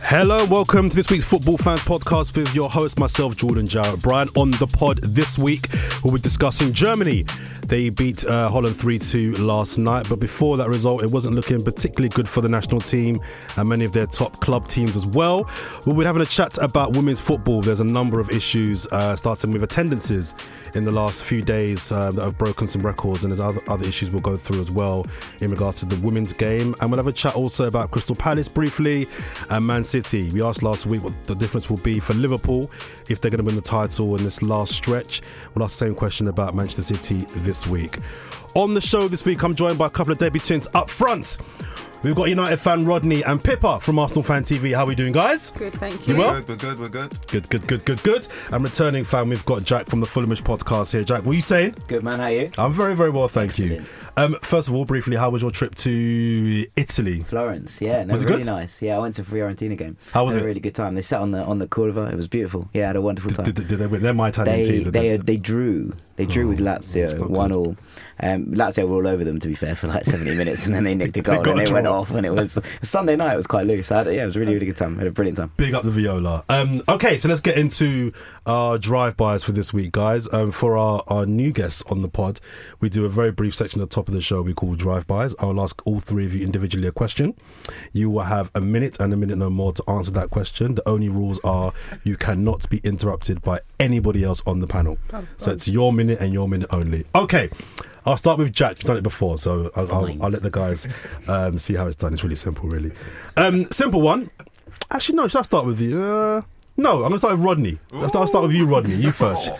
Hello, welcome to this week's Football Fans Podcast with your host, myself, Jordan Jarrett. Brian, on the pod this week, we'll be discussing Germany. They beat Holland 3-2 last night, but before that result, it wasn't looking particularly good for the national team and many of their top club teams as well. We'll be having a chat about women's football. There's a number of issues, starting with attendances in the last few days that have broken some records, and there's other issues we'll go through as well in regards to the women's game. And we'll have a chat also about Crystal Palace briefly and Man City. We asked last week what the difference will be for Liverpool if they're going to win the title in this last stretch. We'll ask the same question about Manchester City this week. On the show this week, I'm joined by a couple of debutants up front. We've got United fan Rodney and Pippa from Arsenal Fan TV. How are we doing, guys? Good, thank you. You well? We're good. Good. And returning fan, we've got Jack from the Fulhamish podcast here. Jack, what are you saying? Good, man. How are you? I'm very, very well, thank you. First of all, briefly, how was your trip to Italy? Florence, yeah. No, was it really good? nice. Yeah, I went to a Fiorentina game. How was Had it? a really good time. They sat on the Curva. It was beautiful. Yeah, I had a wonderful time. Did they win? They're my Italian team. They drew. They drew with Lazio, 1-1. Lazio were all over them, to be fair, for like 70 minutes, and then they nicked a goal and they went off. And it was Sunday night. It was quite loose. It was a really, really good time. I had a brilliant time. Big up the Viola. Okay, so let's get into our drive-bys for this week, guys. For our new guests on the pod, we do a very brief section at the top of the show we call drive-bys. I will ask all three of you individually a question. You will have a minute and a minute no more to answer that question. The only rules are you cannot be interrupted by anybody else on the panel. So it's your minute and your minute only. Okay, I'll start with Jack. You've done it before, so I'll let the guys see how it's done. It's really simple, really. Simple one. Actually, no, should I start with you? No, I'm going to start with Rodney. I'll start with you, Rodney. You first.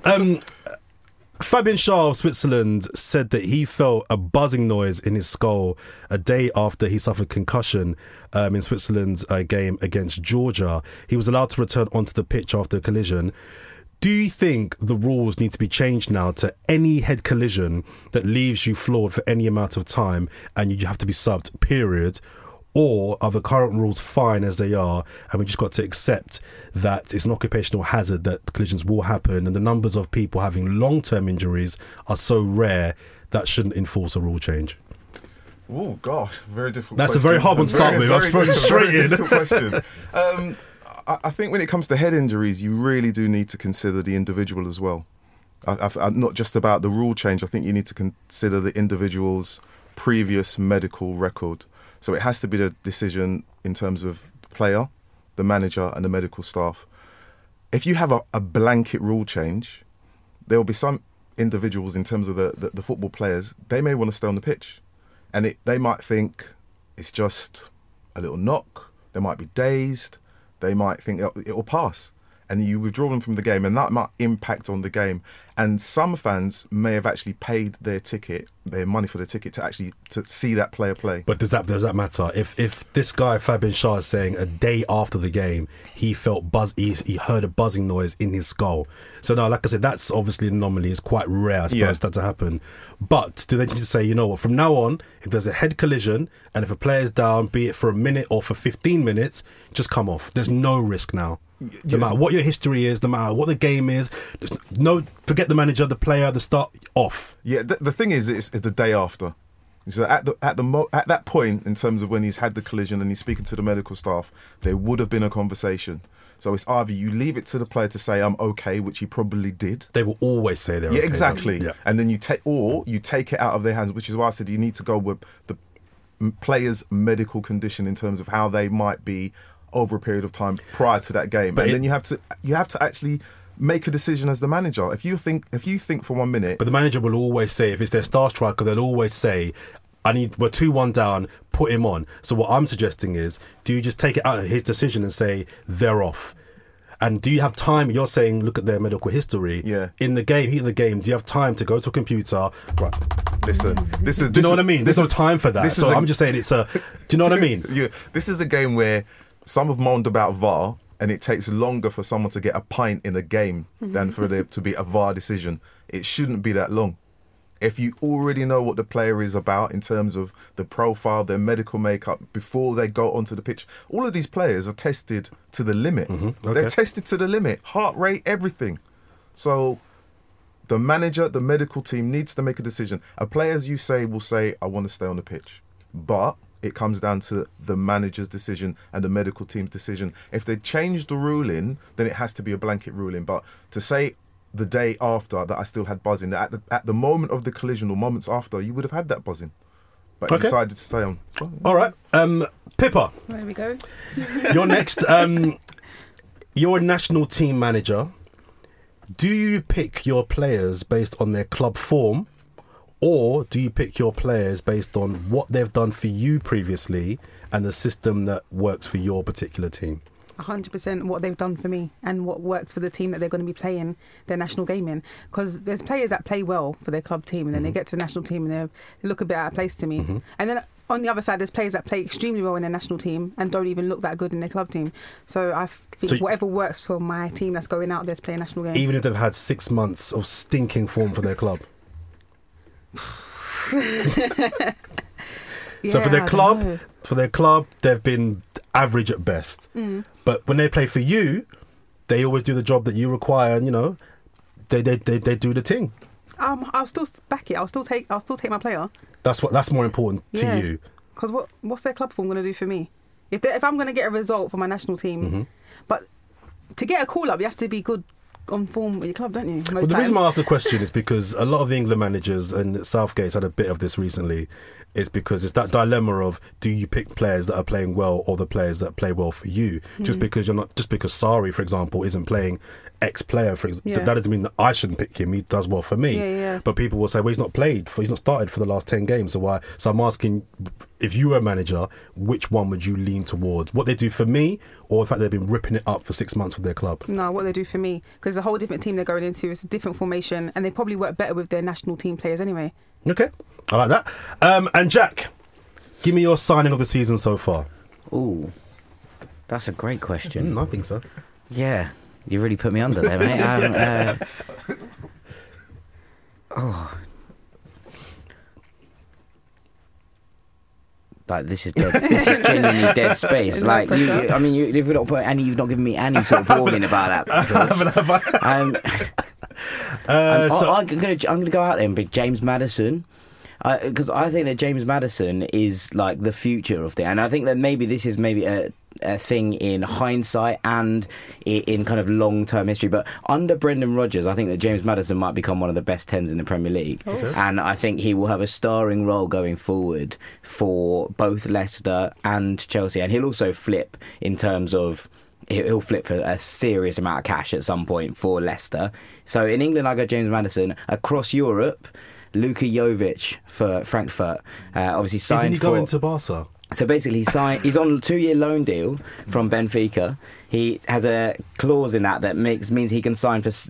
Fabian Schär of Switzerland said that he felt a buzzing noise in his skull a day after he suffered concussion in Switzerland's game against Georgia. He was allowed to return onto the pitch after a collision. Do you think the rules need to be changed now to any head collision that leaves you floored for any amount of time and you have to be subbed, period? Or are the current rules fine as they are and we just got to accept that it's an occupational hazard that collisions will happen and the numbers of people having long-term injuries are so rare that shouldn't enforce a rule change? Oh gosh, very difficult. That's question. a very hard one to start with. I was throwing straight in. Difficult question. I think when it comes to head injuries, you really do need to consider the individual as well. Not just about the rule change. I think you need to consider the individual's previous medical record. So it has to be the decision in terms of the player, the manager and the medical staff. If you have a blanket rule change, there will be some individuals in terms of the football players, they may want to stay on the pitch. And they might think it's just a little knock. They might be dazed. They might think it will pass. And you withdraw them from the game and that might impact on the game. And some fans may have actually paid their money for their ticket to see that player play. But does that matter? If this guy Fabian Schär is saying a day after the game he felt he heard a buzzing noise in his skull. So now, like I said, that's obviously an anomaly. It's quite rare, I suppose, that to happen. But do they need to say, you know what, from now on, if there's a head collision and if a player's down, be it for a minute or for 15 minutes, just come off. There's no risk now. No matter what your history is, no matter what the game is, forget the manager, the player, the start, off. Yeah, the thing is, it's the day after. So at that point, in terms of when he's had the collision and he's speaking to the medical staff, there would have been a conversation. So it's either you leave it to the player to say I'm okay, which he probably did. They will always say they're okay. Yeah, exactly. Yeah. And then you take it out of their hands, which is why I said you need to go with the player's medical condition in terms of how they might be over a period of time prior to that game. But then you have to actually make a decision as the manager. If you think for 1 minute. But the manager will always say, if it's their star striker, they'll always say, we're 2-1 down, put him on. So what I'm suggesting is, do you just take it out of his decision and say they're off? And do you have time? You're saying look at their medical history. Yeah. In the game, heat of the game, do you have time to go to a computer? Right. Listen, do you know what I mean? There's no time for that. So I'm just saying do you know what I mean? Yeah. This is a game where some have moaned about VAR, and it takes longer for someone to get a pint in a game than for there to be a VAR decision. It shouldn't be that long. If you already know what the player is about in terms of the profile, their medical makeup, before they go onto the pitch, all of these players are tested to the limit. Mm-hmm. Okay. They're tested to the limit, heart rate, everything. So the manager, the medical team needs to make a decision. A player, as you say, will say, I want to stay on the pitch. But it comes down to the manager's decision and the medical team's decision. If they change the ruling, then it has to be a blanket ruling. But to say the day after that I still had buzzing, at the moment of the collision or moments after, you would have had that buzzing. But he decided to stay on. All right. Pippa. There we go. You're next. You're a national team manager. Do you pick your players based on their club form, or do you pick your players based on what they've done for you previously and the system that works for your particular team? 100% what they've done for me and what works for the team that they're going to be playing their national game in. Because there's players that play well for their club team and then they get to the national team and they look a bit out of place to me. And then on the other side, there's players that play extremely well in their national team and don't even look that good in their club team. So I think whatever works for my team that's going out there to play a national game. Even if they've had 6 months of stinking form for their club. So for their club, they've been average at best. But when they play for you, they always do the job that you require, and they do the thing. I'll still back it. I'll still take my player. That's more important to you. Because what's their club form going to do for me? If I'm going to get a result for my national team, but to get a call up, you have to be good on form with your club, don't you? Well, the reason I asked the question is because a lot of the England managers, and Southgate's had a bit of this recently, is because it's that dilemma of, do you pick players that are playing well or the players that play well for you? Just because Sarri, for example, isn't playing X player, for example, that doesn't mean that I shouldn't pick him. He does well for me. But people will say, well, he's not started for the last 10 games. So I'm asking, if you were a manager, which one would you lean towards? What they do for me, or the fact they've been ripping it up for 6 months with their club? No, what they do for me, because it's a whole different team they're going into. It's a different formation, and they probably work better with their national team players anyway. Okay, I like that. And Jack, give me your signing of the season so far. Ooh, that's a great question. I think so. Yeah, you really put me under there, mate. Like, this is genuinely dead space. Like, you've not given me any sort of warning about that, George. I'm going to go out there and pick James Maddison. Because I think that James Maddison is like the future of the, and I think that maybe this is a thing in hindsight and in kind of long-term history. But under Brendan Rodgers, I think that James Maddison might become one of the best 10s in the Premier League. Okay. And I think he will have a starring role going forward for both Leicester and Chelsea. And he'll also flip in terms of, he'll flip for a serious amount of cash at some point for Leicester. So in England, I go James Maddison. Across Europe, Luka Jovic for Frankfurt. Obviously signed. Isn't he going to Barca? So basically, he's on a 2-year loan deal from Benfica. He has a clause in that means they can sign him for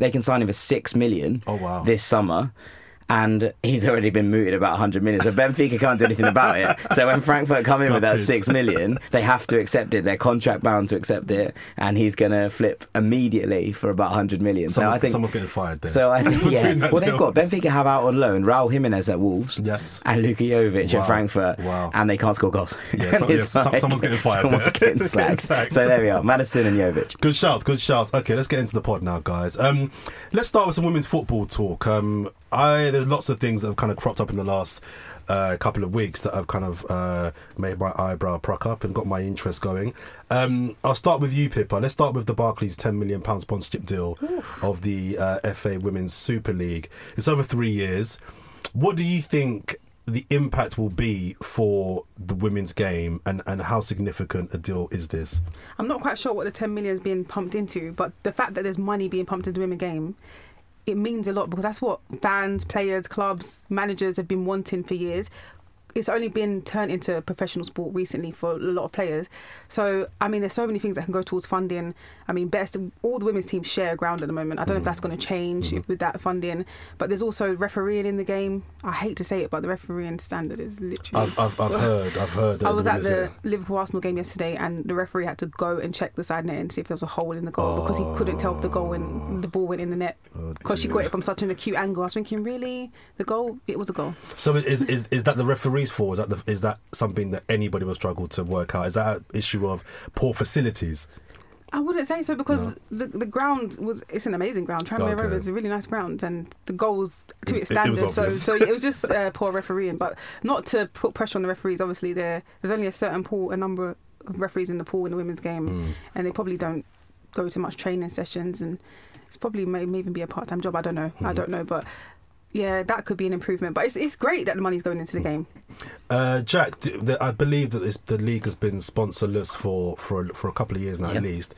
$6 million this summer. And he's already been mooted about 100 million. So Benfica can't do anything about it. So when Frankfurt come in with that 6 million, they have to accept it. They're contract bound to accept it. And he's going to flip immediately for about 100 million. I think someone's getting fired there. So I think, well, they've got Benfica have out on loan Raul Jimenez at Wolves. Yes. And Luka Jovic at Frankfurt. Wow. And they can't score goals. Yeah, someone's getting fired. Someone's getting sacked. So there we are. Maddison and Jovic. Good shouts. Okay, let's get into the pod now, guys. Let's start with some women's football talk. There's lots of things that have kind of cropped up in the last couple of weeks that have kind of made my eyebrow pucker up and got my interest going. I'll start with you, Pippa. Let's start with the Barclays £10 million sponsorship deal of the FA Women's Super League. It's over 3 years. What do you think the impact will be for the women's game, and how significant a deal is this? I'm not quite sure what the 10 million is being pumped into, but the fact that there's money being pumped into the women's game, it means a lot, because that's what fans, players, clubs, managers have been wanting for years. It's only been turned into a professional sport recently for a lot of players. So, I mean, there's so many things that can go towards funding. I mean, all the women's teams share ground at the moment. I don't know if that's going to change with that funding. But there's also refereeing in the game. I hate to say it, but the refereeing standard is literally... I've heard. I was at the Liverpool-Arsenal game yesterday, and the referee had to go and check the side net and see if there was a hole in the goal, because he couldn't tell if the ball went in the net, because she got it from such an acute angle. I was thinking, really? The goal? It was a goal. So is that the referee's fault? Is that something that anybody will struggle to work out? Is that an issue of poor facilities? I wouldn't say so because the ground it's an amazing ground. Tranmere Rovers is a really nice ground and the goals to its standards. So it was just poor refereeing, but not to put pressure on the referees. Obviously, there's only a number of referees in the pool in the women's game, and they probably don't go to much training sessions, and it's probably may even be a part-time job. I don't know, but yeah, that could be an improvement. But it's great that the money's going into the game. Jack, I believe that the league has been sponsorless for a couple of years now, at least.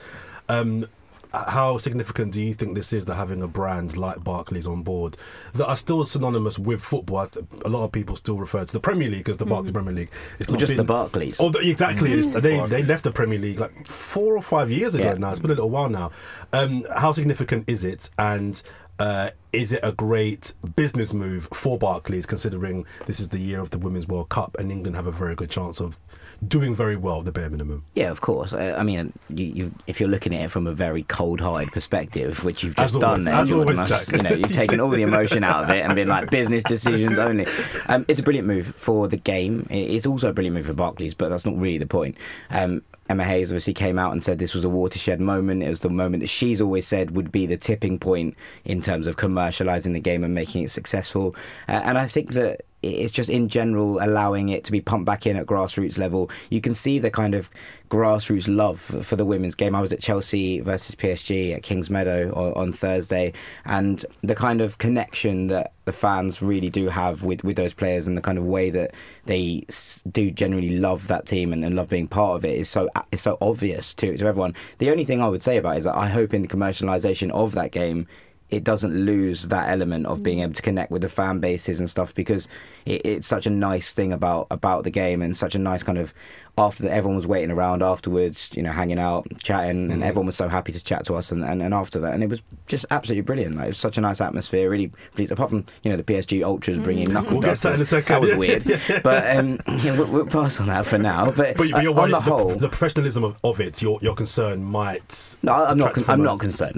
How significant do you think this is, that having a brand like Barclays on board that are still synonymous with football? A lot of people still refer to the Premier League as the Barclays Premier League. It's not just the Barclays. Oh, exactly. They left the Premier League like 4 or 5 years ago now. It's been a little while now. How significant is it? And is it a great business move for Barclays, considering this is the year of the Women's World Cup and England have a very good chance of doing very well, the bare minimum? Yeah, of course. I mean, if you're looking at it from a very cold-hearted perspective, which you've just done there, you've taken all the emotion out of it and been like business decisions only. It's a brilliant move for the game. It's also a brilliant move for Barclays, but that's not really the point. Emma Hayes obviously came out and said this was a watershed moment. It was the moment that she's always said would be the tipping point in terms of commercialising the game and making it successful. And I think that it's just in general allowing it to be pumped back in at grassroots level. You can see the kind of grassroots love for the women's game. I was at Chelsea versus PSG at Kingsmeadow on Thursday, and the kind of connection that the fans really do have with those players and the kind of way that they do generally love that team and love being part of it is so obvious to everyone. The only thing I would say about it is that I hope in the commercialisation of that game it doesn't lose that element of being able to connect with the fan bases and stuff, because it's such a nice thing about the game, and such a nice kind of, after that everyone was waiting around afterwards, hanging out, chatting, and everyone was so happy to chat to us and after that, and it was just absolutely brilliant. Like, it was such a nice atmosphere, really pleased, apart from the PSG ultras bringing knuckle dusters. That was weird. But we'll pass on that for now. But you're worried, on the whole, the professionalism of it, your concern might... No, I'm not concerned.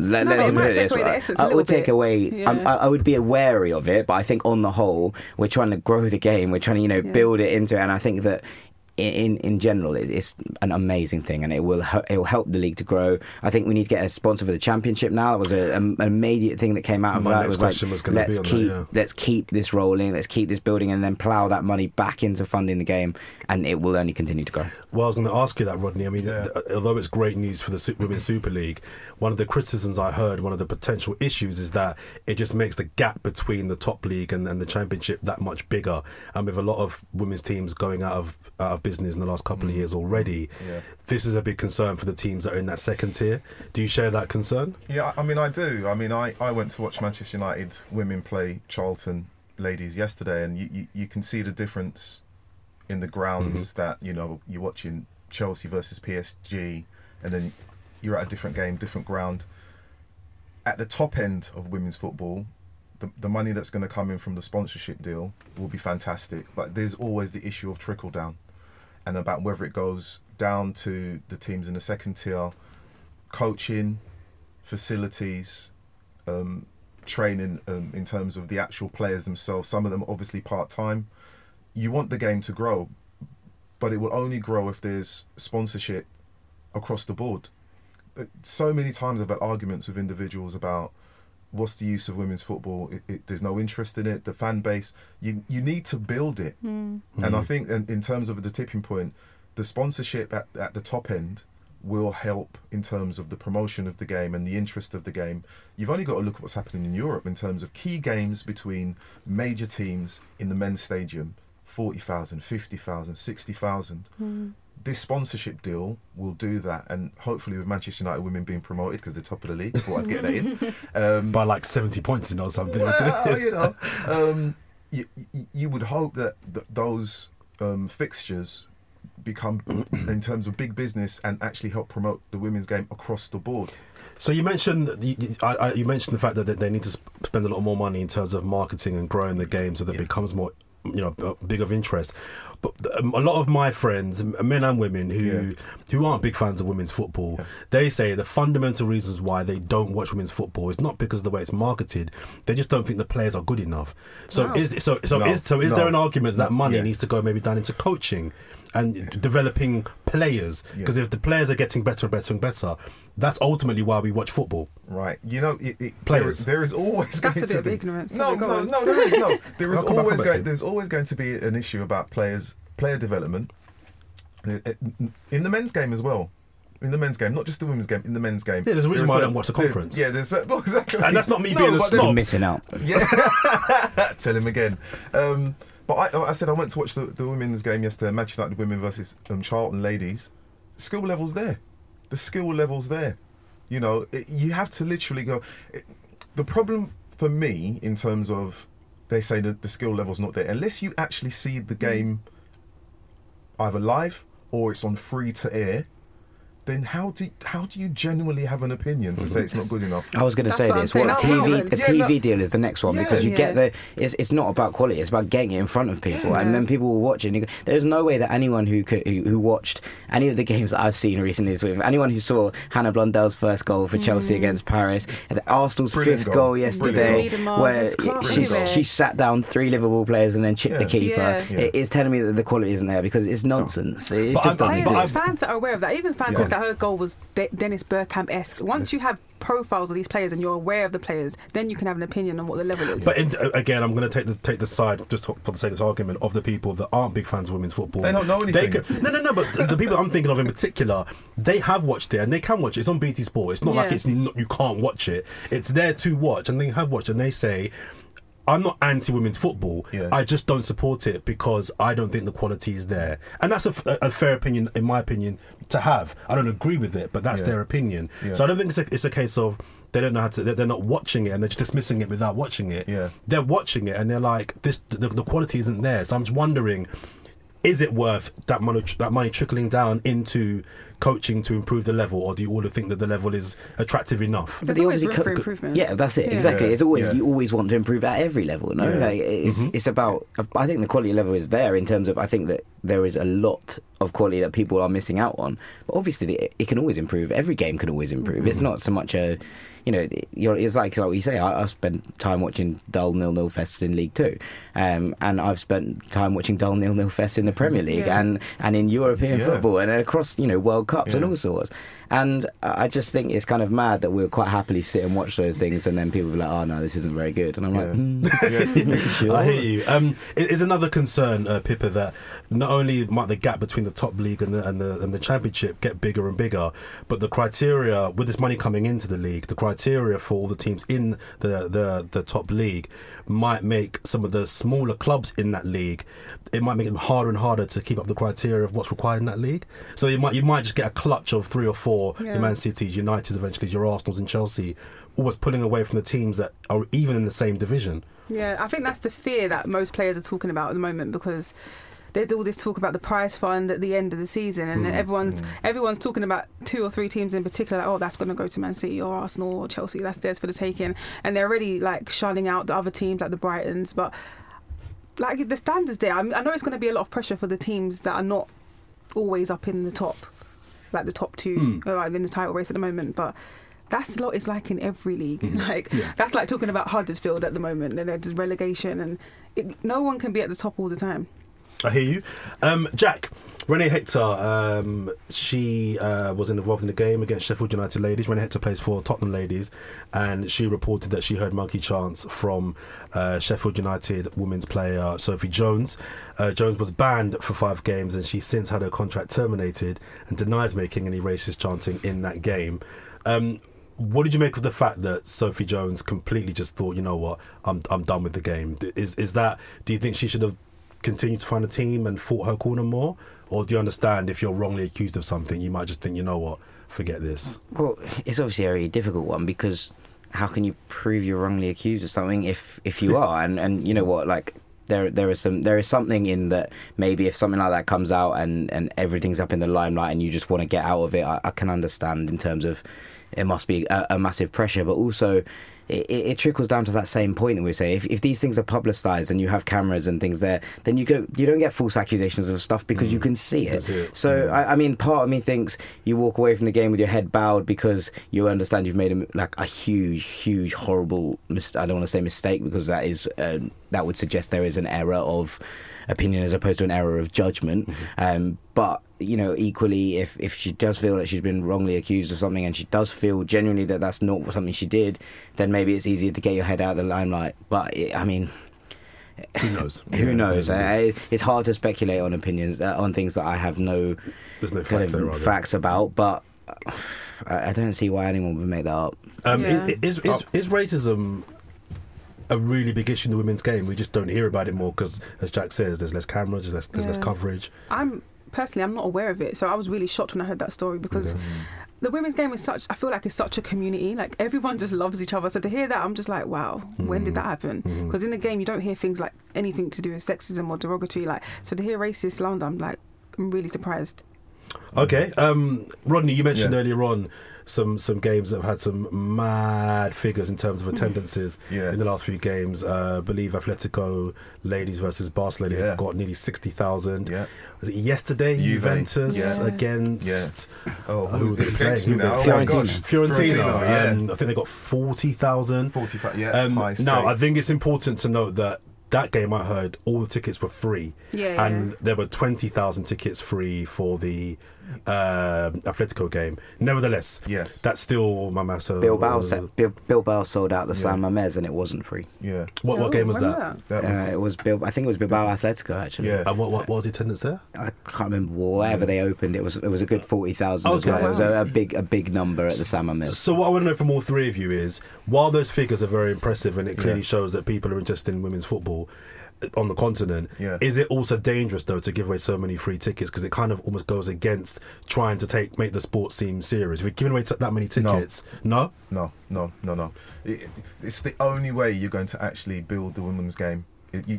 I would take away... I would be wary of it, but I think on the whole, we're trying to grow the game, we're trying to build it into it, and I think that in general it's an amazing thing, and it will help the league to grow. I think we need to get a sponsor for the championship now. That was an immediate thing that came out of that. It was like, let's keep this rolling, let's keep this building, and then plough that money back into funding the game, and it will only continue to grow. Well, I was going to ask you that, Rodney. I mean, although it's great news for the Women's Super League, one of the criticisms I heard, one of the potential issues, is that it just makes the gap between the top league and the championship that much bigger. And with a lot of women's teams going out of business in the last couple of years already, this is a big concern for the teams that are in that second tier. Do you share that concern? Yeah, I mean, I do. I mean, I went to watch Manchester United women play Charlton ladies yesterday, and you can see the difference in the grounds that, you're watching Chelsea versus PSG, and then you're at a different game, different ground. At the top end of women's football, the money that's going to come in from the sponsorship deal will be fantastic, but there's always the issue of trickle down, and about whether it goes down to the teams in the second tier, coaching, facilities, training, in terms of the actual players themselves. Some of them obviously part-time. You want the game to grow, but it will only grow if there's sponsorship across the board. So many times I've had arguments with individuals about what's the use of women's football. There's no interest in it. The fan base, you need to build it. And I think in terms of the tipping point, the sponsorship at the top end will help in terms of the promotion of the game and the interest of the game. You've only got to look at what's happening in Europe in terms of key games between major teams in the men's stadium. 40,000, 50,000, 60,000. This sponsorship deal will do that, and hopefully with Manchester United women being promoted because they're top of the league, I thought I'd get that in. By like 70 points or something. Well, you would hope that those fixtures become, in terms of big business, and actually help promote the women's game across the board. So you mentioned the fact that they need to spend a lot more money in terms of marketing and growing the game so that it becomes more big of interest. but a lot of my friends, men and women, who aren't big fans of women's football, they say the fundamental reasons why they don't watch women's football is not because of the way it's marketed. They just don't think the players are good enough. So is there an argument that money needs to go maybe down into coaching and developing players? Because if the players are getting better and better and better, that's ultimately why we watch football. Right. You know, players. There is always going to be... That's a bit of ignorance. No, there's always going to be an issue about player development in the men's game as well. In the men's game, not just the women's game, in the men's game. Yeah, there's a reason why I don't watch the conference. Exactly. And that's not me being a snob. You're missing out. Yeah. Tell him again. But I said I went to watch the women's game yesterday, Manchester United women versus Charlton ladies. Skill level's there. The skill level's there. You know, you have to literally go. The problem for me, in terms of, they say that the skill level's not there, unless you actually see the game either live or it's on free to air, then how do you genuinely have an opinion to say it's not good enough? I was going to say this. TV deal is the next one, because you get it's not about quality, it's about getting it in front of people, and then people will watch it. There's no way that anyone who watched any of the games that I've seen recently this week, anyone who saw Hannah Blundell's first goal for Chelsea against Paris, and Arsenal's fifth goal yesterday, where she sat down 3 Liverpool players and then chipped the keeper, it is telling me that the quality isn't there, because it's nonsense. It just doesn't exist. Fans that are aware of that, even fans that her goal was Dennis Bergkamp-esque. Once you have profiles of these players and you're aware of the players, then you can have an opinion on what the level is. But again, I'm going to take the side, just for the sake of this argument, of the people that aren't big fans of women's football. They don't know anything. No, but the people I'm thinking of in particular, they have watched it and they can watch it. It's on BT Sport. It's not like you can't watch it. It's there to watch, and they have watched it, and they say, I'm not anti-women's football. I just don't support it because I don't think the quality is there. And that's a fair opinion, in my opinion, to have. I don't agree with it, but that's their opinion. So I don't think it's a case of they don't know how to. They're not watching it and they're just dismissing it without watching it. They're watching it and they're like, the quality isn't there. So I'm just wondering, is it worth that money trickling down into coaching to improve the level, or do you all think that the level is attractive enough? There's always room for improvement. Yeah, that's it. Exactly. It's always you always want to improve at every level. No, like it's about. I think the quality level is there in terms of. I think that there is a lot of quality that people are missing out on. But obviously, it can always improve. Every game can always improve. It's not so much a. It's like what you say. I've spent time watching dull 0-0 fests in League 2, and I've spent time watching dull 0-0 fests in the Premier League and in European football and across World Cups and all sorts. And I just think it's kind of mad that we'll quite happily sit and watch those things, and then people will be like, "Oh no, this isn't very good," and I'm like, Sure. I hear you. It is another concern, Pippa, that not only might the gap between the top league and the championship get bigger and bigger, but the criteria with this money coming into the league, the criteria for all the teams in the top league might make some of the smaller clubs in that league. It might make it harder and harder to keep up the criteria of what's required in that league. So you might just get a clutch of 3 or 4, the Man Cities, Uniteds, eventually your Arsenals and Chelsea, almost pulling away from the teams that are even in the same division. Yeah, I think that's the fear that most players are talking about at the moment, because there's all this talk about the prize fund at the end of the season, and everyone's talking about 2 or 3 teams in particular, like, that's going to go to Man City or Arsenal or Chelsea, that's theirs for the taking, and they're already like shunning out the other teams like the Brightons. But like the standards there, I know it's going to be a lot of pressure for the teams that are not always up in the top, like the top 2 or like in the title race at the moment, but that's what it's like in every league. That's like talking about Huddersfield at the moment, and there's relegation, and no one can be at the top all the time. I hear you. Jack, Renee Hector, she was involved in the game against Sheffield United ladies. Renee Hector plays for Tottenham ladies, and she reported that she heard monkey chants from Sheffield United women's player Sophie Jones. Jones was banned for 5 games, and she's since had her contract terminated and denies making any racist chanting in that game. What did you make of the fact that Sophie Jones completely just thought, you know what, I'm done with the game? Is that? Do you think she should have continue to find a team and fought her corner more, or do you understand if you're wrongly accused of something, you might just think, you know what, forget this? Well, it's obviously a very difficult one, because how can you prove you're wrongly accused of something if you are? And you know what, like there is something in that. Maybe if something like that comes out and everything's up in the limelight and you just want to get out of it, I can understand in terms of it must be a massive pressure, but also it trickles down to that same point that we were saying. If these things are publicised and you have cameras and things there, then you don't get false accusations of stuff because you can see it. So I mean, part of me thinks you walk away from the game with your head bowed because you understand you've made a huge, horrible. I don't want to say mistake because that would suggest there is an error of opinion as opposed to an error of judgment. But equally, if she does feel that she's been wrongly accused of something and she does feel genuinely that that's not something she did, then maybe it's easier to get your head out of the limelight. But who knows? Who knows? It's hard to speculate on opinions on things that I have no facts about. But I don't see why anyone would make that up. Is racism a really big issue in the women's game? We just don't hear about it more because, as Jack says, there's less cameras, there's less coverage. I'm not aware of it, so I was really shocked when I heard that story because the women's game is I feel like it's such a community. Like, everyone just loves each other. So to hear that, I'm just like, wow, when did that happen? Because in the game, you don't hear things like anything to do with sexism or derogatory. So to hear racist slander, I'm really surprised. Okay, Rodney, you mentioned earlier on some games that have had some mad figures in terms of attendances in the last few games. I believe Atletico ladies versus Barcelona got nearly 60,000. Was it yesterday? Juventus against who were they playing? Fiorentina. I think they got 40,000. 45. Now I think it's important to note that game, I heard all the tickets were free, and there were 20,000 tickets free for the Atletico game. Nevertheless, that's still my master. Bilbao sold out the San Mamés and it wasn't free. What game was that? It was I think it was Bilbao Atletico actually. And what was the attendance there? I can't remember. Whatever they opened, it was a good 40,000 as well. It was a big number at the San Mamés. So what I want to know from all three of you is, while those figures are very impressive and it clearly shows that people are interested in women's football on the continent, is it also dangerous though to give away so many free tickets, because it kind of almost goes against trying to make the sport seem serious? If you're giving away that many tickets, no. It's the only way you're going to actually build the women's game.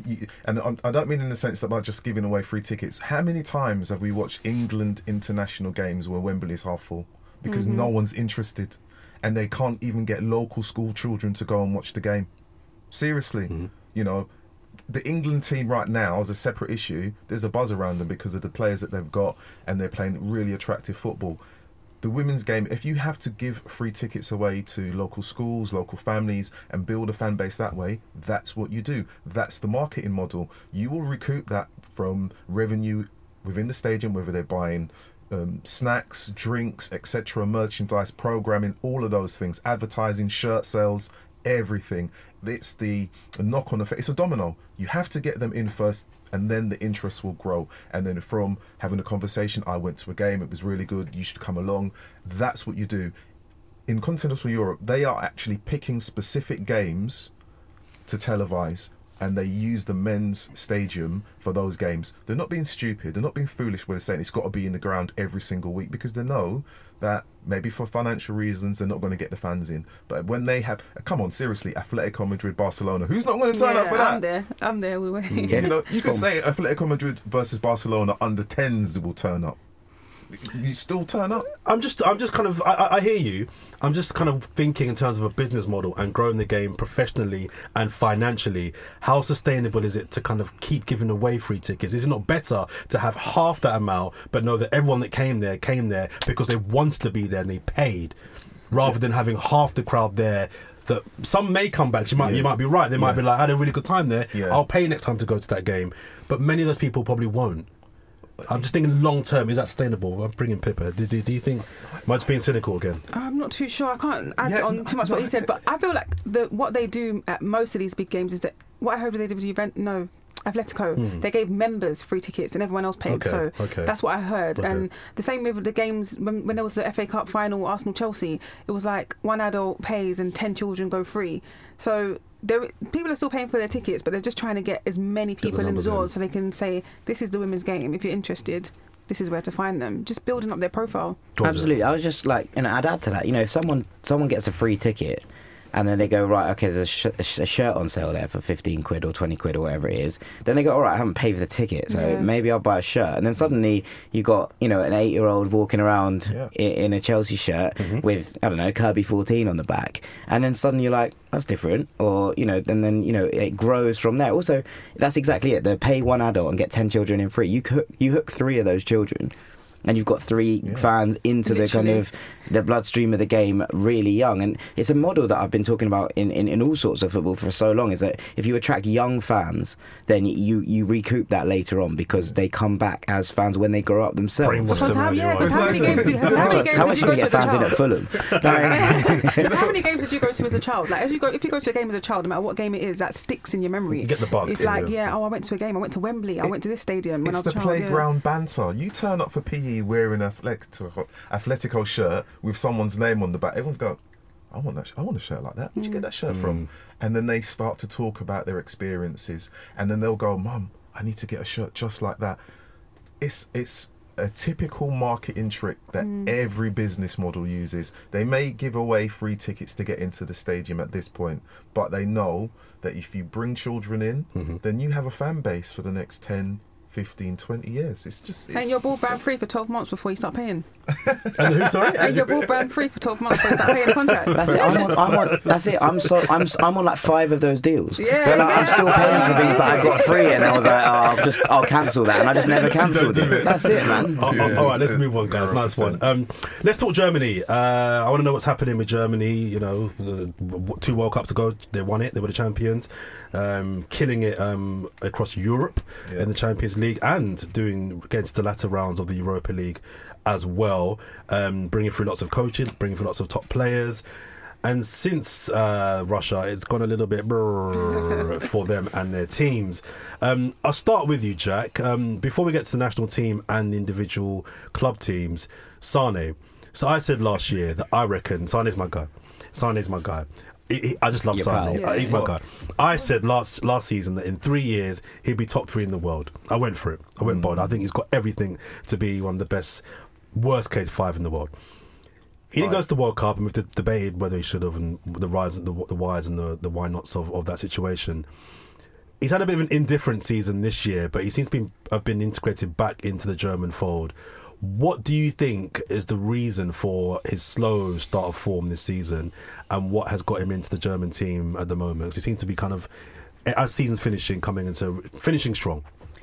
And I don't mean in the sense that about just giving away free tickets. How many times have we watched England international games where Wembley's half full because no one's interested, and they can't even get local school children to go and watch the game? Seriously, the England team right now is a separate issue. There's a buzz around them because of the players that they've got, and they're playing really attractive football. The women's game, if you have to give free tickets away to local schools, local families, and build a fan base that way, that's what you do. That's the marketing model. You will recoup that from revenue within the stadium, whether they're buying snacks, drinks, etc., merchandise, programming, all of those things, advertising, shirt sales, everything. It's the knock-on effect. It's a domino. You have to get them in first, and then the interest will grow. And then from having a conversation, I went to a game, it was really good, you should come along. That's what you do. In continental Europe, they are actually picking specific games to televise, and they use the men's stadium for those games. They're not being stupid, they're not being foolish when they're saying it's got to be in the ground every single week, because they know that maybe for financial reasons they're not going to get the fans in. But when they have, come on, seriously, Atletico Madrid, Barcelona, who's not going to turn up for that? I'm there. We wait. You can say Atletico Madrid versus Barcelona under 10s will turn up. You still turn up. I'm just kind of, I hear you. I'm just kind of thinking in terms of a business model and growing the game professionally and financially. How sustainable is it to kind of keep giving away free tickets? Is it not better to have half that amount, but know that everyone that came there because they wanted to be there and they paid, rather than having half the crowd there? That some may come back. You might be right. They might be like, I had a really good time there. I'll pay next time to go to that game. But many of those people probably won't. I'm just thinking long term, is that sustainable? I'm bringing Pippa. Do you think, much being cynical again? I'm not too sure. I can't add on too much what he said, but I feel like what they do at most of these big games is that, what I heard they did with Atletico, they gave members free tickets and everyone else paid. That's what I heard. And the same with the games when there was the FA Cup final, Arsenal-Chelsea, it was like one adult pays and 10 children go free. So people are still paying for their tickets, but they're just trying to get as many people in the doors so they can say, this is the women's game. If you're interested, this is where to find them. Just building up their profile. Absolutely. I was just like, I'd add to that, if someone gets a free ticket, and then they go, right, okay, there's a shirt on sale there for 15 quid or 20 quid or whatever it is. Then they go, all right, I haven't paid for the ticket, so maybe I'll buy a shirt. And then suddenly you got, an 8-year-old walking around in a Chelsea shirt with, I don't know, Kirby 14 on the back. And then suddenly you're like, that's different. Or, and then it grows from there. Also, that's exactly it. They pay one adult and get 10 children in free. You hook 3 of those children, and you've got 3 fans into the kind of the bloodstream of the game really young. And it's a model that I've been talking about in all sorts of football for so long, is that if you attract young fans, then you recoup that later on, because they come back as fans when they grow up themselves. Because how many games did you go to get fans in at Fulham? How many games did you go to as a child? Like, if you go to a game as a child, no matter what game it is, that sticks in your memory. You get the bug. It's like, I went to a game. I went to Wembley. I went to this stadium when I was a child. It's the playground banter. You turn up for PE wearing an Atletico shirt with someone's name on the back. Everyone's going, I want a shirt like that. Where'd you get that shirt from? And then they start to talk about their experiences, and then they'll go, Mum, I need to get a shirt just like that. It's a typical marketing trick that every business model uses. They may give away free tickets to get into the stadium at this point, but they know that if you bring children in, then you have a fan base for the next 10, 15, 20 years. And you're broadband free for 12 months before you start paying. And who, sorry? And you're broadband free for 12 months before you start paying the contract. But that's it. That's it. I'm on like 5 of those deals. Yeah. But like, I'm still paying for things that I got free, and I was like, I'll cancel that, and I just never cancelled it. That's it, man. All right, let's move on, guys. Nice one. Let's talk Germany. I want to know what's happening with Germany. 2 World Cups ago, they won it. They were the champions, killing it across Europe in the Champions League, and doing against the latter rounds of the Europa League as well, bringing through lots of coaches, bringing through lots of top players. And since Russia, it's gone a little bit for them and their teams. I'll start with you, Jack. Before we get to the national team and the individual club teams, Sane. So I said last year that I reckon Sane's my guy. Sane's my guy. I just love Sane. He's my guy. I said last season that in 3 years he'd be top 3 in the world. I went for it. I went bold. I think he's got everything to be one of the best, worst case 5 in the world. He didn't go to the World Cup, and we've debated whether he should have, and the whys and the why nots of that situation. He's had a bit of an indifferent season this year, but he seems to have been integrated back into the German fold. What do you think is the reason for his slow start of form this season, and what has got him into the German team at the moment? Because he seems to be kind of, as season's finishing strong.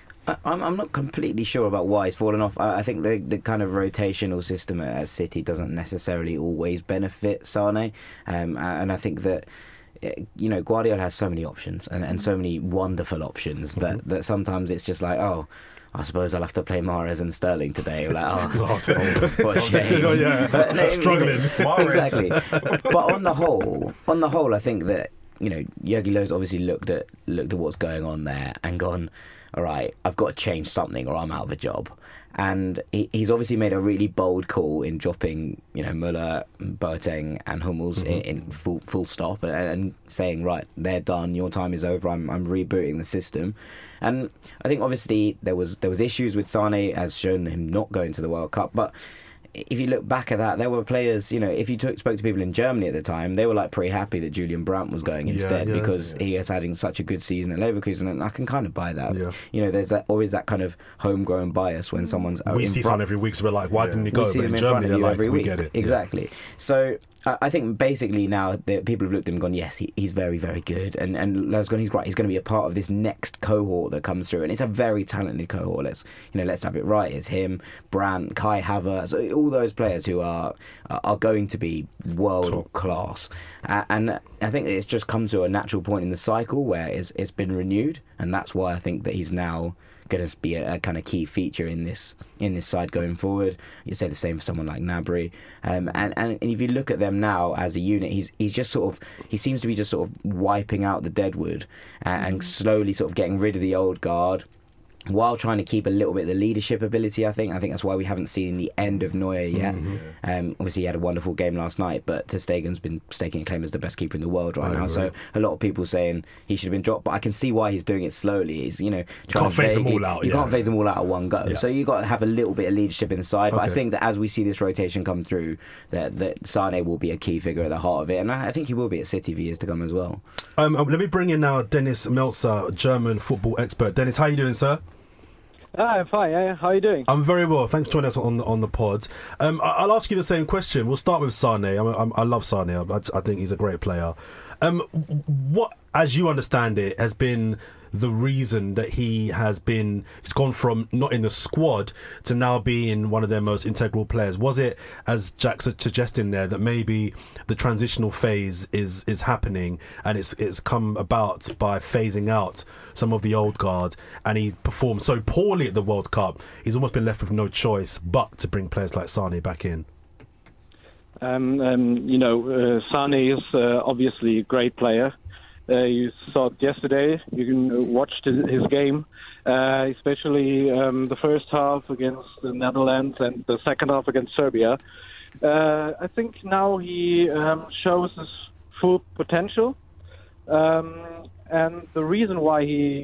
I'm not completely sure about why he's fallen off. I think the kind of rotational system at City doesn't necessarily always benefit Sane, and I think that Guardiola has so many options and so many wonderful options that sometimes it's just like, I suppose I'll have to play Mahrez and Sterling today. We're like, what a shame. But, struggling. Exactly. But on the whole, I think that Jurgen Löw's obviously looked at what's going on there and gone, all right, I've got to change something or I'm out of a job. And he's obviously made a really bold call in dropping, Müller, Boateng and Hummels in full stop and saying, right, they're done, your time is over, I'm rebooting the system. And I think obviously there was issues with Sane, as shown him not going to the World Cup, but if you look back at that, there were players, if you spoke to people in Germany at the time, they were like pretty happy that Julian Brandt was going instead because he is having such a good season at Leverkusen, and I can kind of buy that. Yeah. There's always that kind of homegrown bias when someone's we see Son every week, so we're like, why didn't he go? But in Germany, they're like, we get it. Exactly. Yeah. So I think basically now people have looked at him and gone, yes, he's very, very good, and Löw's gone, he's great. He's going to be a part of this next cohort that comes through, and it's a very talented cohort. Let's have it right. It's him, Brandt, Kai Havertz, all those players who are going to be world class, and I think it's just come to a natural point in the cycle where it's been renewed, and that's why I think that he's now going to be a kind of key feature in this side going forward. You say the same for someone like Gnabry, and if you look at them now as a unit, he's just he seems to be just sort of wiping out the deadwood and slowly sort of getting rid of the old guard, while trying to keep a little bit of the leadership ability. I think that's why we haven't seen the end of Neuer yet. Obviously he had a wonderful game last night, but Ter Stegen's been staking a claim as the best keeper in the world right now. So a lot of people saying he should have been dropped, but I can see why he's doing it slowly. He's trying can't phase them all out. You can't phase them all out at one go. So you got to have a little bit of leadership inside. But I think that as we see this rotation come through, that Sane will be a key figure at the heart of it, and I think he will be at City for years to come as well. Let me bring in now Dennis Meltzer, German football expert. Dennis, how are you doing, sir? I'm fine. How are you doing? I'm very well. Thanks for joining us on the pod. I'll ask you the same question. We'll start with Sane. I love Sane. I think he's a great player. What, as you understand it, has been the reason that he's gone from not in the squad to now being one of their most integral players? Was it, as Jack's suggesting there, that maybe the transitional phase is happening and it's come about by phasing out some of the old guard, and he performed so poorly at the World Cup, he's almost been left with no choice but to bring players like Sane back in? Sane is obviously a great player. You saw it yesterday. You can watch his game, especially the first half against the Netherlands and the second half against Serbia. I think now he shows his full potential, and the reason why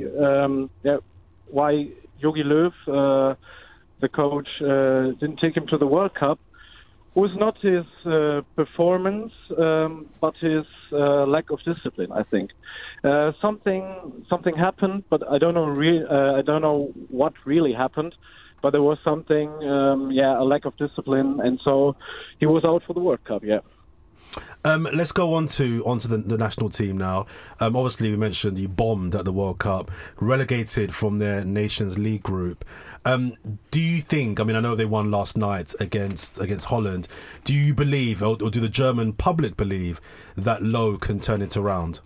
why Jogi Löw, the coach, didn't take him to the World Cup was not his performance, but his lack of discipline. I think something happened, but I don't know. I don't know what really happened. But there was something, a lack of discipline, and so he was out for the World Cup. Yeah. Let's go onto the national team now. Obviously, we mentioned he bombed at the World Cup, relegated from their Nations League group. Do you think, I know they won last night against Holland, do you believe, or do the German public believe, that Löw can turn it around?